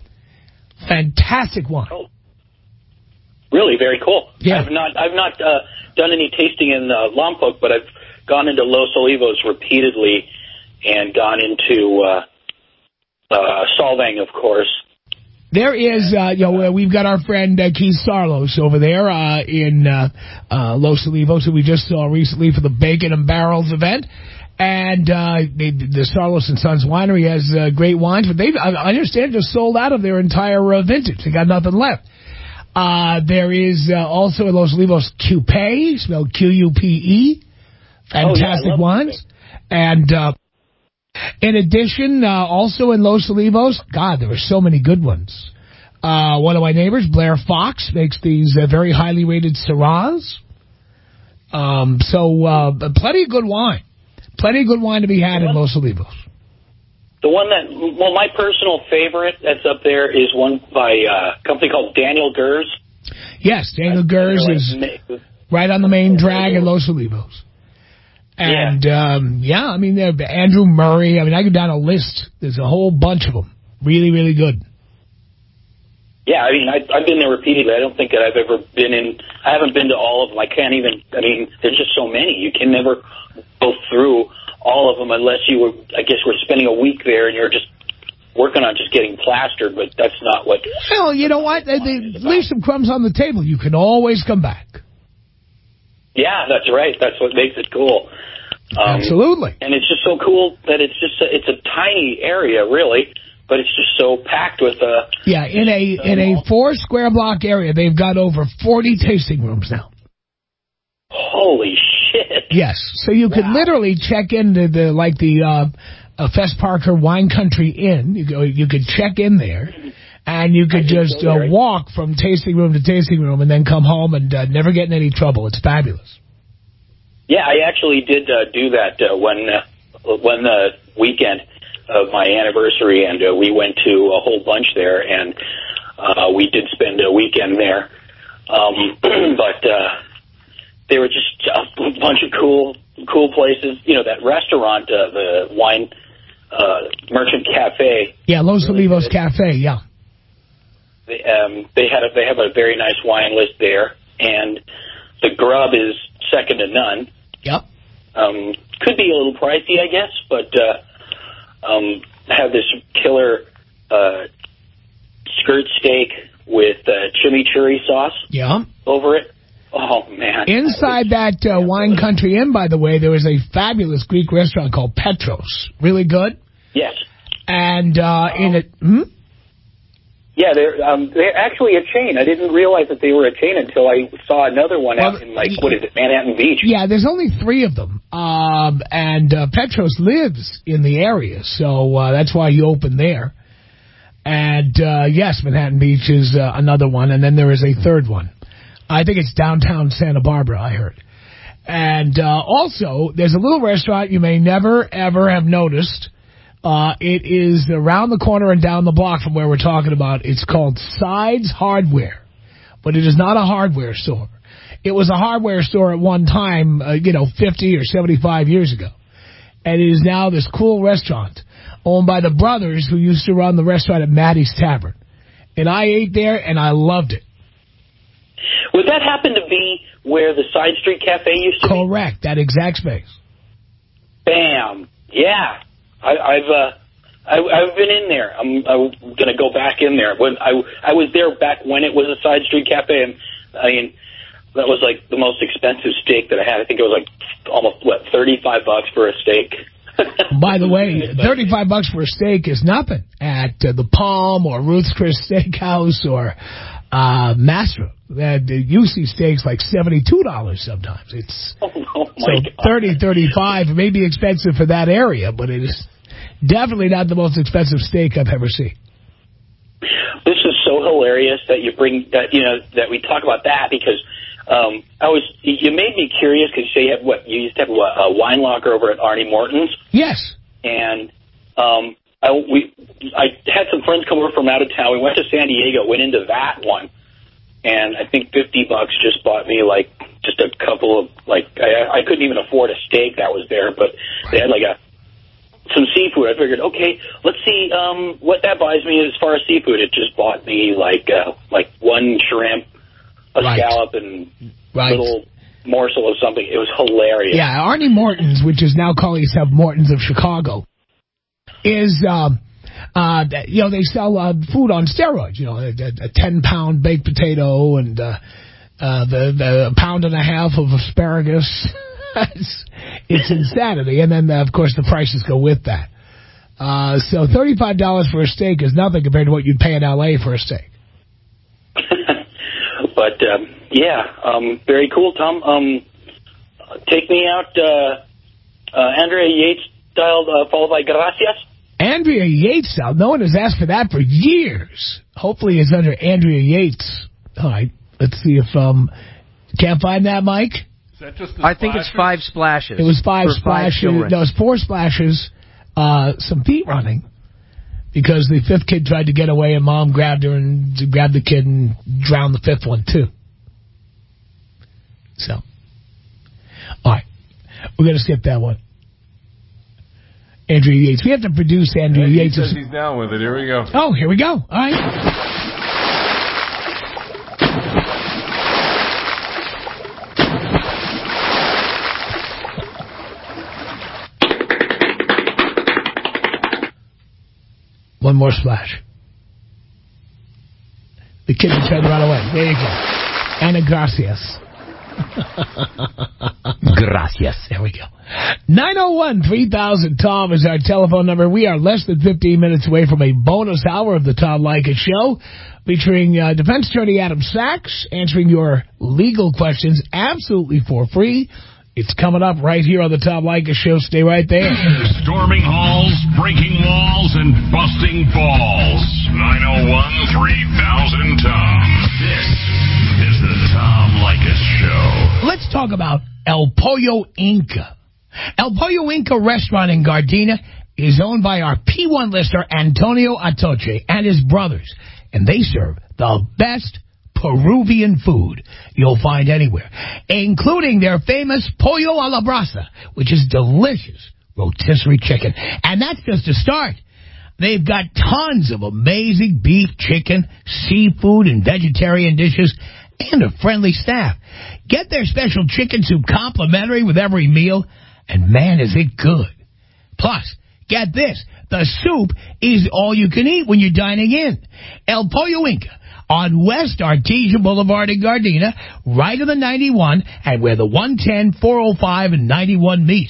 Fantastic wine. Oh. Really, very cool. Yeah. I've not, I've not uh, done any tasting in uh, Lompoc, but I've gone into Los Olivos repeatedly and gone into uh, uh, Solvang, of course. There is, uh, you know, we've got our friend uh, Keith Sarlos over there uh, in uh, uh, Los Olivos, who we just saw recently for the Bacon and Barrels event. And uh, they, the Sarlos and Sons Winery has uh, great wines, but they, I understand, just sold out of their entire uh, vintage. They got nothing left. Uh, there is uh, also in Los Olivos Cupé, spelled Q U P E. Fantastic oh, yeah, wines. And uh, in addition, uh, also in Los Olivos, God, there are so many good ones. Uh, one of my neighbors, Blair Fox, makes these uh, very highly rated Syrahs. Um, so uh, plenty of good wine. Plenty of good wine to be had in Los Olivos. The one that, well, my personal favorite that's up there is one by uh, a company called Daniel Gers. Yes, Daniel Gers is right on the main drag in Los Olivos. And, yeah, um, yeah I mean, Andrew Murray. I mean, I go down a list. There's a whole bunch of them. Really, really good. Yeah, I mean, I, I've been there repeatedly. I don't think that I've ever been in, I haven't been to all of them. I can't even, I mean, there's just so many. You can never go through all of them unless you were, I guess, we're spending a week there and you're just working on just getting plastered, but that's not what... Well, you know what? They, they leave some crumbs on the table. You can always come back. Yeah, that's right. That's what makes it cool. Um, Absolutely. And it's just so cool that it's just a, it's a tiny area, really, but it's just so packed with... Uh, yeah, in a in a four square block area, they've got over forty tasting rooms now. Holy shit. Yes, so you wow. could literally check into the, like the uh, uh, Fess Parker Wine Country Inn. You go, you could check in there, and you could just uh, walk from tasting room to tasting room and then come home and uh, never get in any trouble. It's fabulous. Yeah, I actually did uh, do that uh, when, uh, when the weekend of my anniversary, and uh, we went to a whole bunch there, and uh, we did spend a weekend there. Um, but... Uh, They were just a bunch of cool, cool places. You know, that restaurant, uh, the Wine uh, Merchant Cafe. Yeah, Los really Olivos good. Cafe. Yeah. They, um, they had a, they have a very nice wine list there, and the grub is second to none. Yep. Um, could be a little pricey, I guess, but uh, um, have this killer uh, skirt steak with uh, chimichurri sauce. Yeah. Over it. Oh, man. Inside that uh, Wine Country Inn, by the way, there was a fabulous Greek restaurant called Petros. Really good. Yes. And uh, in it... Hmm? Yeah, they're um, they're actually a chain. I didn't realize that they were a chain until I saw another one well, out in, like, what is it, Manhattan Beach? Yeah, there's only three of them. Um, and uh, Petros lives in the area, so uh, that's why he opened there. And, uh, yes, Manhattan Beach is uh, another one, and then there is a third one. I think it's downtown Santa Barbara, I heard. And uh, also, there's a little restaurant you may never, ever have noticed. Uh, it is around the corner and down the block from where we're talking about. It's called Sides Hardware, but it is not a hardware store. It was a hardware store at one time, uh, you know, fifty or seventy-five years ago. And it is now this cool restaurant owned by the brothers who used to run the restaurant at Maddie's Tavern. And I ate there, and I loved it. Would that happen to be where the Side Street Cafe used to Correct, be? Correct, that exact space. Bam. Yeah. I, I've uh, I, I've been in there. I'm, I'm going to go back in there. When I, I was there back when it was a Side Street Cafe, and I mean, that was like the most expensive steak that I had. I think it was like almost, what, thirty-five bucks for a steak. By the way, thirty-five bucks for a steak is nothing at uh, the Palm or Ruth's Chris Steakhouse or uh, Mastro. Uh, you see steaks like seventy-two dollars sometimes. It's oh, oh so God. thirty, thirty-five. It may be expensive for that area, but it is definitely not the most expensive steak I've ever seen. This is so hilarious that you bring that, you know, that we talk about that because um, I was, you made me curious because you have what, you used to have what, a wine locker over at Arnie Morton's. Yes. And um, I, we, I had some friends come over from out of town. We went to San Diego, went into that one. And I think fifty bucks just bought me, like, just a couple of, like, I, I couldn't even afford a steak that was there, but they had, like, a some seafood. I figured, okay, let's see um, what that buys me as far as seafood. It just bought me, like, uh, like one shrimp, a right. scallop, and right. a little morsel of something. It was hilarious. Yeah, Arnie Morton's, which is now calling itself Morton's of Chicago, is... Um, Uh, you know, they sell uh, food on steroids, you know, a, a ten-pound baked potato and uh, uh, the, the pound and a half of asparagus. it's, it's insanity. And then, uh, of course, the prices go with that. Uh, so thirty-five dollars for a steak is nothing compared to what you'd pay in L A for a steak. But, um, yeah, um, very cool, Tom. Um, take me out, uh, uh, Andrea Yates style, uh, followed by Gracias. Andrea Yates style. No one has asked for that for years. Hopefully it's under Andrea Yates. All right, let's see if, um, can't find that, Mike? Is that just I think it's five splashes. It was five splashes. Five no, it was four splashes, uh, some feet running. Because the fifth kid tried to get away and Mom grabbed her and grabbed the kid and drowned the fifth one, too. So, all right. We're going to skip that one. Andrea Yates. We have to produce Andrea yeah, he Yates. He says he's down with it. Here we go. Oh, here we go. All right. One more splash. The kid was trying to run away. There you go. Ana Gracias. Gracias. There we go. nine oh one, three thousand, Tom is our telephone number. We are less than fifteen minutes away from a bonus hour of the Tom Leykis Show featuring uh, defense attorney Adam Sachs answering your legal questions absolutely for free. It's coming up right here on the Tom Leykis Show. Stay right there. Storming halls, breaking walls, and busting balls. nine oh one, three thousand, Tom. This is the Tom Leykis Show. Let's talk about El Pollo Inca. El Pollo Inca restaurant in Gardena is owned by our P one listener Antonio Atoche and his brothers, and they serve the best Peruvian food you'll find anywhere, including their famous pollo a la brasa, which is delicious rotisserie chicken. And that's just a start. They've got tons of amazing beef, chicken, seafood, and vegetarian dishes, and a friendly staff. Get their special chicken soup complimentary with every meal, and man, is it good. Plus, get this, the soup is all you can eat when you're dining in. El Pollo Inca on West Artesia Boulevard in Gardena, right of the ninety-one, and where the one ten, four oh five, and ninety-one meet.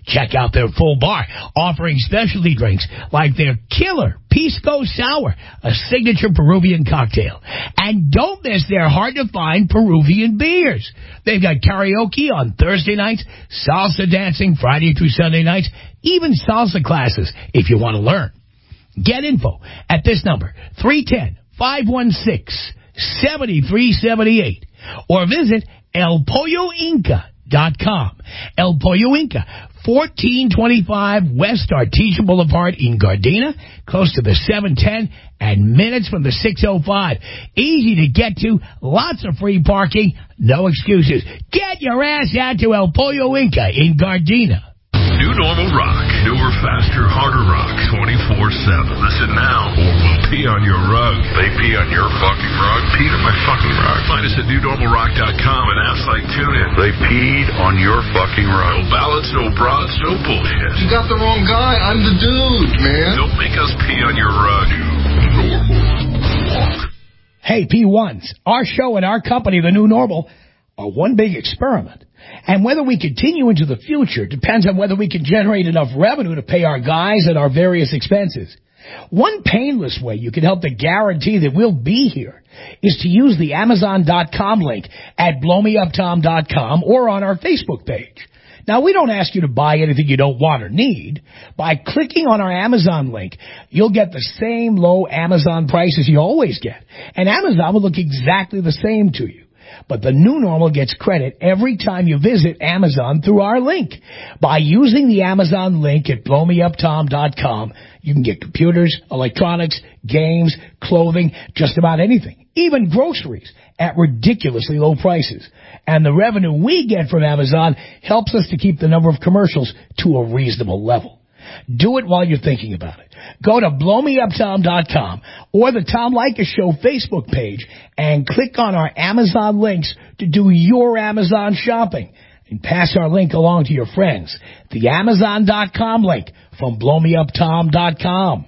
Check out their full bar, offering specialty drinks like their killer Pisco Sour, a signature Peruvian cocktail. And don't miss their hard-to-find Peruvian beers. They've got karaoke on Thursday nights, salsa dancing Friday through Sunday nights, even salsa classes if you want to learn. Get info at this number, three one zero, five one six, seven three seven eight, or visit el pollo inca dot com. El Pollo Inca, fourteen twenty-five West Artesia Boulevard in Gardena, close to the seven ten and minutes from the six oh five. Easy to get to, lots of free parking, no excuses. Get your ass out to El Pollo Inca in Gardena. New Normal Rock. Newer, faster, harder rock. twenty-four seven. Listen now, or we'll pee on your rug. They pee on your fucking rug? Peed on my fucking rug. Find us at new normal rock dot com and apps like TuneIn. They peed on your fucking rug. No ballots, no broads, no bullshit. You got the wrong guy. I'm the dude, man. Don't make us pee on your rug. New Normal Rock. Hey, P ones, our show and our company, The New Normal, are one big experiment. And whether we continue into the future depends on whether we can generate enough revenue to pay our guys and our various expenses. One painless way you can help to guarantee that we'll be here is to use the amazon dot com link at blow me up tom dot com or on our Facebook page. Now, we don't ask you to buy anything you don't want or need. By clicking on our Amazon link, you'll get the same low Amazon prices you always get. And Amazon will look exactly the same to you. But the New Normal gets credit every time you visit Amazon through our link. By using the Amazon link at blow me up tom dot com, you can get computers, electronics, games, clothing, just about anything, even groceries, at ridiculously low prices. And the revenue we get from Amazon helps us to keep the number of commercials to a reasonable level. Do it while you're thinking about it. Go to blow me up tom dot com or the Tom Leykis Show Facebook page and click on our Amazon links to do your Amazon shopping. And pass our link along to your friends. The amazon dot com link from blow me up tom dot com.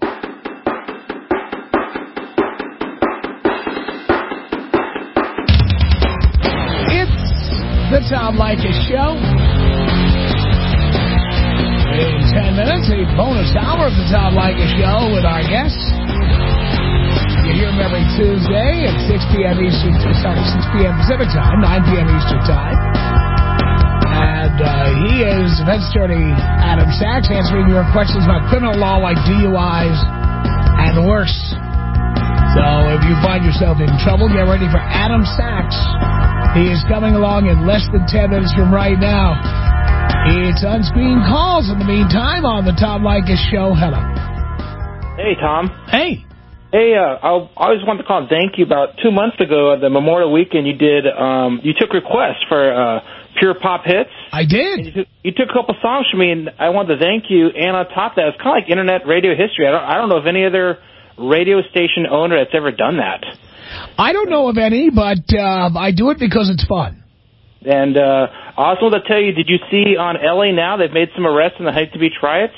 It's the Tom Leykis Show. In ten minutes, a bonus hour of the Tom Leykis Show with our guests. You hear him every Tuesday at six p.m. Eastern, sorry, six p.m. Pacific Time, nine p.m. Eastern Time. And uh, he is defense attorney Adam Sachs, answering your questions about criminal law like D U Is and worse. So if you find yourself in trouble, get ready for Adam Sachs. He is coming along in less than ten minutes from right now. It's on-screen calls in the meantime on the Tom Leykis Show. Hello. Hey, Tom. Hey. Hey, uh, I always wanted to call and thank you. About two months ago at the Memorial Weekend, you did, um, you took requests for uh, Pure Pop Hits. I did. And you, took, you took a couple songs from me, and I wanted to thank you. And on top of that, it's kind of like internet radio history. I don't, I don't know of any other radio station owner that's ever done that. I don't know of any, but uh, I do it because it's fun. And uh, I also want to tell you, did you see on L A Now they've made some arrests in the Huntington Beach riots?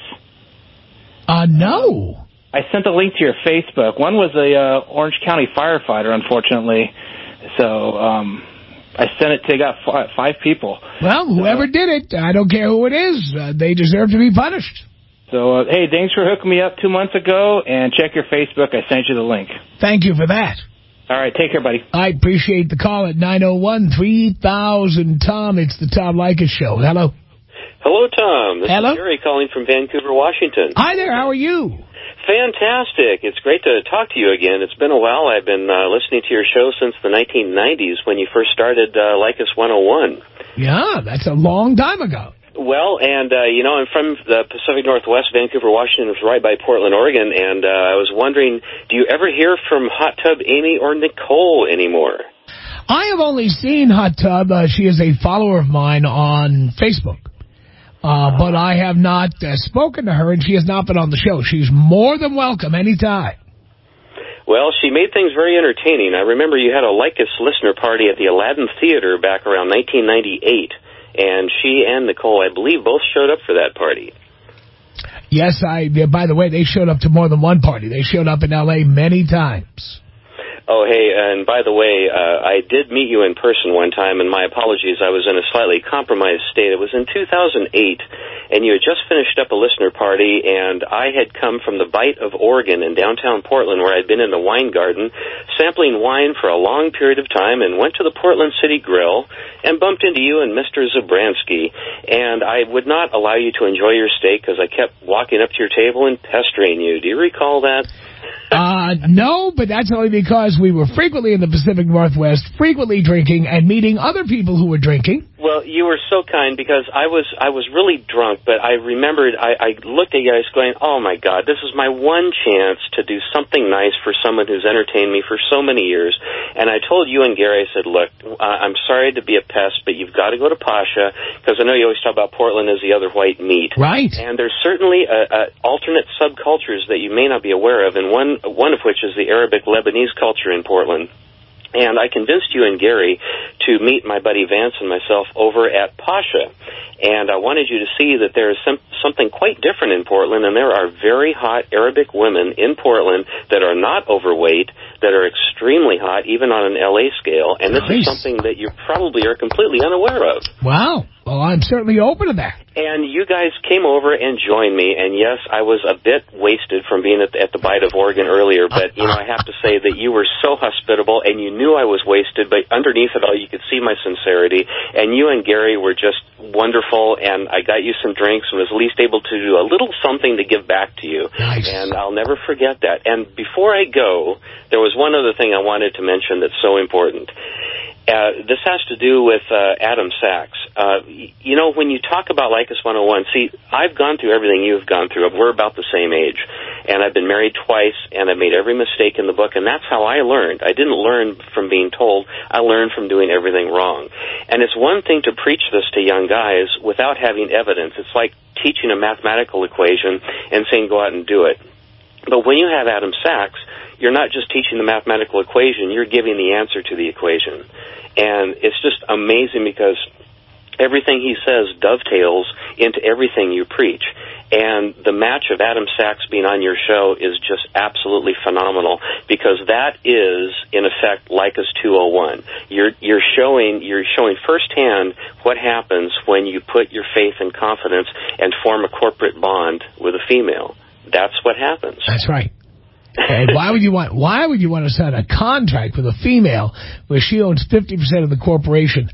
Uh, no. I sent a link to your Facebook. One was a uh, Orange County firefighter, unfortunately. So um, I sent it to, got five, five people. Well, whoever so, did it, I don't care who it is. Uh, they deserve to be punished. So, uh, hey, thanks for hooking me up two months ago. And check your Facebook. I sent you the link. Thank you for that. All right, take care, buddy. I appreciate the call at nine oh one, three thousand, Tom. It's the Tom Leykis Show. Hello. Hello, Tom. This Hello? is Jerry calling from Vancouver, Washington. Hi there. How are you? Fantastic. It's great to talk to you again. It's been a while. I've been uh, listening to your show since the nineteen nineties when you first started uh, Leykis one oh one. Yeah, that's a long time ago. Well, and, uh, you know, I'm from the Pacific Northwest. Vancouver, Washington is right by Portland, Oregon, and uh, I was wondering, do you ever hear from Hot Tub Amy or Nicole anymore? I have only seen Hot Tub. Uh, she is a follower of mine on Facebook. Uh, but I have not uh, spoken to her, and she has not been on the show. She's more than welcome anytime. Well, she made things very entertaining. I remember you had a Leykis listener party at the Aladdin Theater back around nineteen ninety-eight. And she and Nicole, I believe, both showed up for that party. Yes, I. By the way, they showed up to more than one party. They showed up in L A many times. Oh, hey, and by the way, uh, I did meet you in person one time, and my apologies, I was in a slightly compromised state. It was in two thousand eight, and you had just finished up a listener party, and I had come from the Bite of Oregon in downtown Portland, where I'd been in the wine garden, sampling wine for a long period of time, and went to the Portland City Grill, and bumped into you and Mister Zabransky, and I would not allow you to enjoy your steak because I kept walking up to your table and pestering you. Do you recall that? Uh, no, but that's only because we were frequently in the Pacific Northwest, frequently drinking and meeting other people who were drinking. Well, you were so kind because I was I was really drunk, but I remembered, I, I looked at you guys going, oh, my God, this is my one chance to do something nice for someone who's entertained me for so many years. And I told you and Gary, I said, look, uh, I'm sorry to be a pest, but you've got to go to Pasha, because I know you always talk about Portland as the other white meat. Right. And there's certainly a, a alternate subcultures that you may not be aware of, and one one of which is the Arabic Lebanese culture in Portland. And I convinced you and Gary to meet my buddy Vance and myself over at Pasha. And I wanted you to see that there is some, something quite different in Portland, and there are very hot Arabic women in Portland that are not overweight, that are extremely hot, even on an L A scale. And this Nice. is something that you probably are completely unaware of. Wow. Well, I'm certainly open to that. And you guys came over and joined me, and yes, I was a bit wasted from being at the, at the Bite of Oregon earlier, but, you know, I have to say that you were so hospitable, and you knew I was wasted, but underneath it all, you could see my sincerity, and you and Gary were just wonderful, and I got you some drinks and was at least able to do a little something to give back to you. Nice. And I'll never forget that. And before I go, there was one other thing I wanted to mention that's so important. Uh, this has to do with uh, Adam Sachs. Uh, you know, when you talk about Lycus one oh one, see, I've gone through everything you've gone through. We're about the same age. And I've been married twice, and I've made every mistake in the book, and that's how I learned. I didn't learn from being told. I learned from doing everything wrong. And it's one thing to preach this to young guys without having evidence. It's like teaching a mathematical equation and saying go out and do it. But when you have Adam Sachs, you're not just teaching the mathematical equation, you're giving the answer to the equation. And it's just amazing because everything he says dovetails into everything you preach. And the match of Adam Sachs being on your show is just absolutely phenomenal because that is, in effect, Lycus two oh one. You're, you're showing, you're showing firsthand what happens when you put your faith and confidence and form a corporate bond with a female. That's what happens. That's right. And why would you want? Why would you want to sign a contract with a female where she owns fifty percent of the corporation?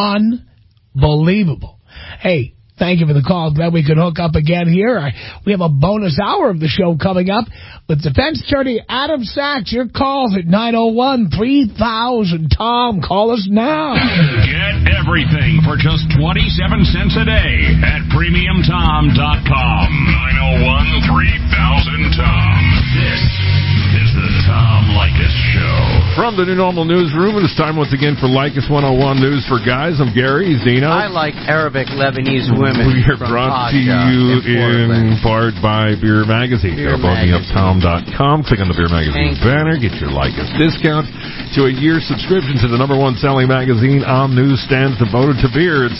Unbelievable. Hey, thank you for the call. Glad we could hook up again here. I, we have a bonus hour of the show coming up with defense attorney Adam Sachs. Your calls at nine oh one, three thousand. Tom, call us now. Get everything for just twenty-seven cents a day at premium tom dot com. nine oh one, three thousand Tom. This is the Tom Leykis Show. From the New Normal Newsroom, it is time once again for Lycus one oh one News for Guys. I'm Gary. He's Dino. I like Arabic Lebanese women. We are brought to you in, in part by Beer Magazine. Go to me up tom dot com. Click on the Beer Magazine banner. Get your Lycus discount to a year subscription to the number one selling magazine on newsstands devoted to beards.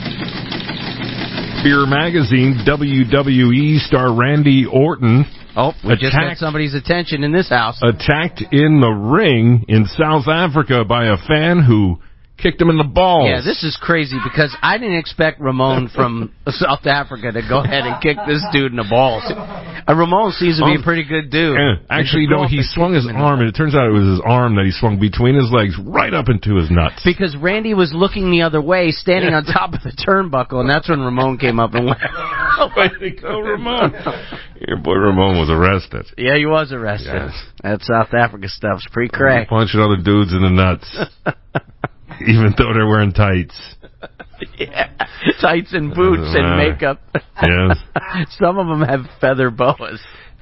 Beer Magazine, W W E star Randy Orton. Oh, we just got somebody's attention in this house. Attacked in the ring in South Africa by a fan who kicked him in the balls. Yeah, this is crazy because I didn't expect Ramon from South Africa to go ahead and kick this dude in the balls. Uh, Ramon seems to be a pretty good dude. Yeah, actually, no, he swung his arm, and it turns out it was his arm that he swung between his legs right up into his nuts. Because Randy was looking the other way, standing on top of the turnbuckle, and that's when Ramon came up and went, way to go, Ramon. Your boy Ramon was arrested. Yeah, he was arrested. Yes. That South Africa stuff's pretty crack. Punching other dudes in the nuts. Even though they're wearing tights. Yeah, tights and boots uh, and makeup. Yes. Some of them have feather boas.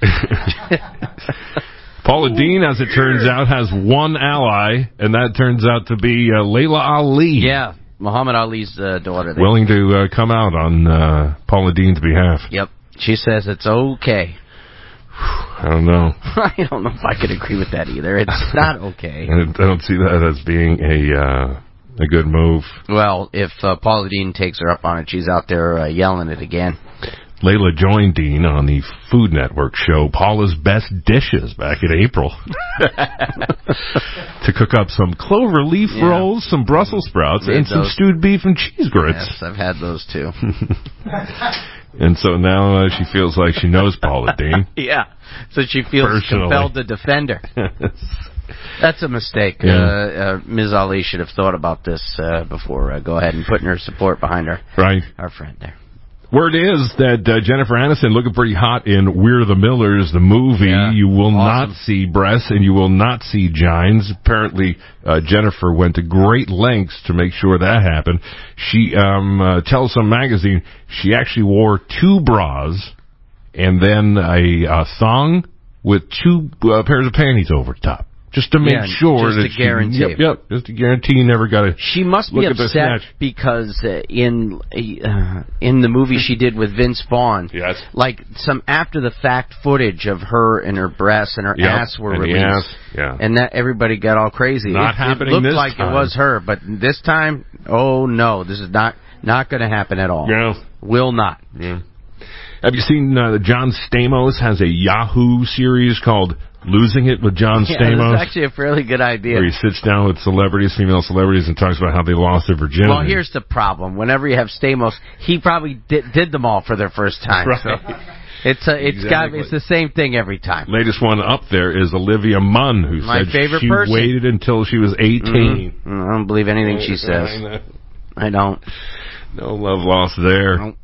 Paula Deen, as it turns out, has one ally, and that turns out to be uh, Layla Ali. Yeah, Muhammad Ali's uh, daughter. Willing to uh, come out on uh, Paula Deen's behalf. Yep. She says it's okay. I don't know. I don't know if I could agree with that either. It's not okay. I don't see that as being a uh, a good move. Well, if uh, Paula Deen takes her up on it, she's out there uh, yelling it again. Layla joined Dean on the Food Network show Paula's Best Dishes back in April to cook up some clover leaf Yeah. rolls, some Brussels sprouts, Made and some those. stewed beef and cheese grits. Yes, I've had those too. And so now uh, she feels like she knows Paula Dean. Yeah, so she feels Personally. compelled to defend her. That's a mistake. Yeah. Uh, uh, Miz Ali should have thought about this uh, before uh, go ahead and putting her support behind her. Right. Our friend there. Word is that uh, Jennifer Aniston looking pretty hot in We're the Millers, the movie. Yeah, you will awesome. not see breasts and you will not see gines. Apparently, uh, Jennifer went to great lengths to make sure that happened. She um, uh, tells some magazine she actually wore two bras and then a, a thong with two uh, pairs of panties over top. Just to make Yeah, sure just that to she, guarantee. Yep, yep, just to guarantee you never got to. She must be look at the upset snatch. because uh, in uh, in the movie she did with Vince Vaughn, yes. like some after the fact footage of her and her breasts and her Yep, ass were and the released, ass, yeah. and that everybody got all crazy. Not it, happening it looked this like time. it was her, but this time, oh no, this is not not going to happen at all. Yeah. Will not. Yeah. Have you seen uh, John Stamos has a Yahoo series called Losing It with John Yeah, Stamos? that's actually a fairly good idea. Where he sits down with celebrities, female celebrities, and talks about how they lost their virginity. Well, here's the problem. Whenever you have Stamos, he probably did, did them all for their first time. Right. So it's a, it's Exactly. got it's the same thing every time. Latest one up there is Olivia Munn, who My said favorite she person. waited until she was eighteen. Mm, I don't believe anything she says. I don't. No love lost there. Nope.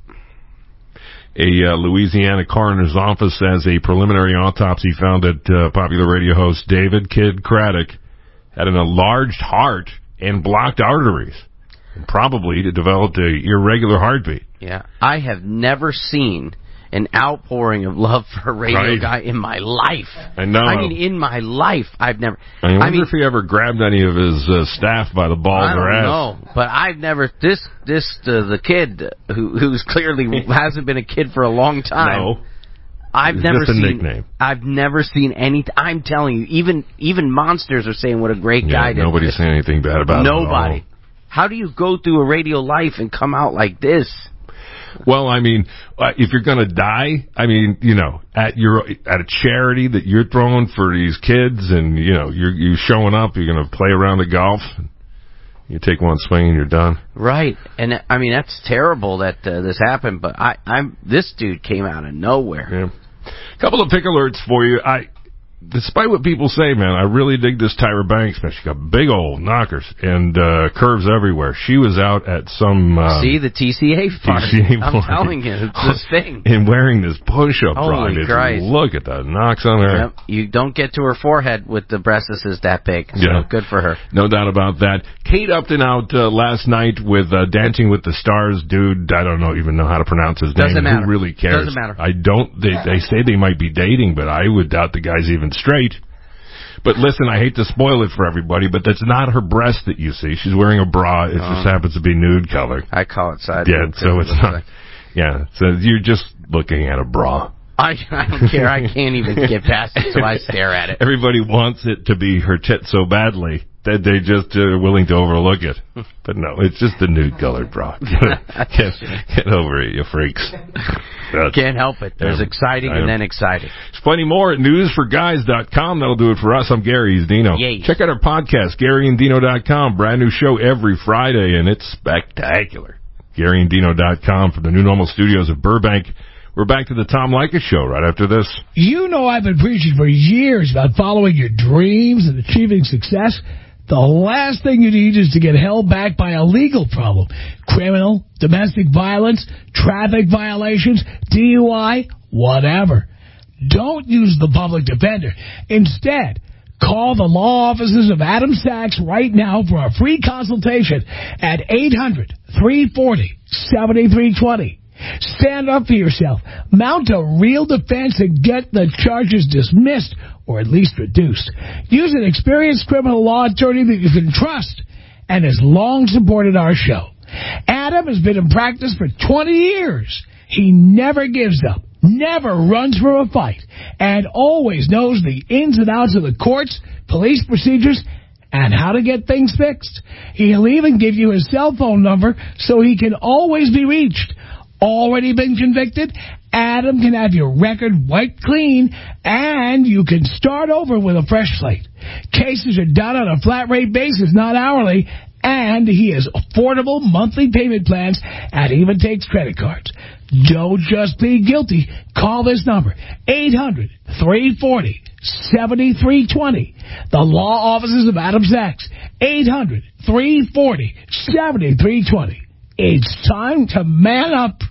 A uh, Louisiana coroner's office says a preliminary autopsy found that uh, popular radio host David Kid Craddock had an enlarged heart and blocked arteries, and probably developed a irregular heartbeat. Yeah, I have never seen an outpouring of love for a radio Right. guy in my life. I know. I mean, in my life, I've never. I wonder I mean, if he ever grabbed any of his uh, staff by the balls I or don't ass. know, but I've never this this uh, the kid who who's clearly hasn't been a kid for a long time. No. I've It's never just a seen. nickname. I've never seen any. I'm telling you, even even monsters are saying what a great Yeah, guy. did. nobody's saying anything bad about it at all. Nobody. How do you go through a radio life and come out like this? Well, I mean, uh, if you're going to die, I mean, you know, at your at a charity that you're throwing for these kids, and you know, you're you showing up, you're going to play around the golf. You take one swing and you're done. Right, and I mean that's terrible that uh, this happened. But I, I'm this dude came out of nowhere. Yeah. Couple of pick alerts for you. I. Despite what people say, man, I really dig this Tyra Banks, man. She got big old knockers and uh, curves everywhere. She was out at some... Uh, See, the T C A party. T C A I'm party. telling you, it's this thing. And wearing this push-up Holy bra. Christ. Look at the knocks on her. Yep. You don't get to her forehead with the breasts that big. So Yeah. good for her. No doubt about that. Kate Upton out uh, last night with uh, Dancing with the Stars dude. I don't know even know how to pronounce his Doesn't name. matter. Who really cares? Doesn't matter. I don't. They, they say they might be dating, but I would doubt the guy's even straight. But listen, I hate to spoil it for everybody, but that's not her breast that you see. She's wearing a bra. It Oh. just happens to be nude color. I call it side. Yeah, boob, so too. it's not. Yeah, so you're just looking at a bra. I, I don't care. I can't even get past it, so I stare at it. Everybody wants it to be her tit so badly that they just are willing to overlook it. But no, it's just a nude colored bra. get, get over it, you freaks. That's, Can't help it. There's Yeah, exciting I and am. then exciting. There's plenty more at news for guys dot com. That'll do it for us. I'm Gary. He's Dino. Yay. Check out our podcast, Gary and Dino dot com. Brand new show every Friday, and it's spectacular. Gary and Dino dot com from the New Normal Studios of Burbank. We're back to the Tom Leykis Show right after this. You know I've been preaching for years about following your dreams and achieving success. The last thing you need is to get held back by a legal problem. Criminal, domestic violence, traffic violations, D U I, whatever. Don't use the public defender. Instead, call the law offices of Adam Sachs right now for a free consultation at eight hundred, three forty, seventy-three twenty. Stand up for yourself. Mount a real defense and get the charges dismissed or at least reduced. Use an experienced criminal law attorney that you can trust and has long supported our show. Adam has been in practice for twenty years. He never gives up, never runs from a fight, and always knows the ins and outs of the courts, police procedures, and how to get things fixed. He'll even give you his cell phone number so he can always be reached. already been convicted, Adam can have your record wiped clean, and you can start over with a fresh slate. Cases are done on a flat rate basis, not hourly, and he has affordable monthly payment plans and even takes credit cards. Don't just plead guilty. Call this number, eight hundred, three four zero, seven three two zero. The law offices of Adam Sachs, eight hundred, three four zero, seven three two zero. It's time to man up.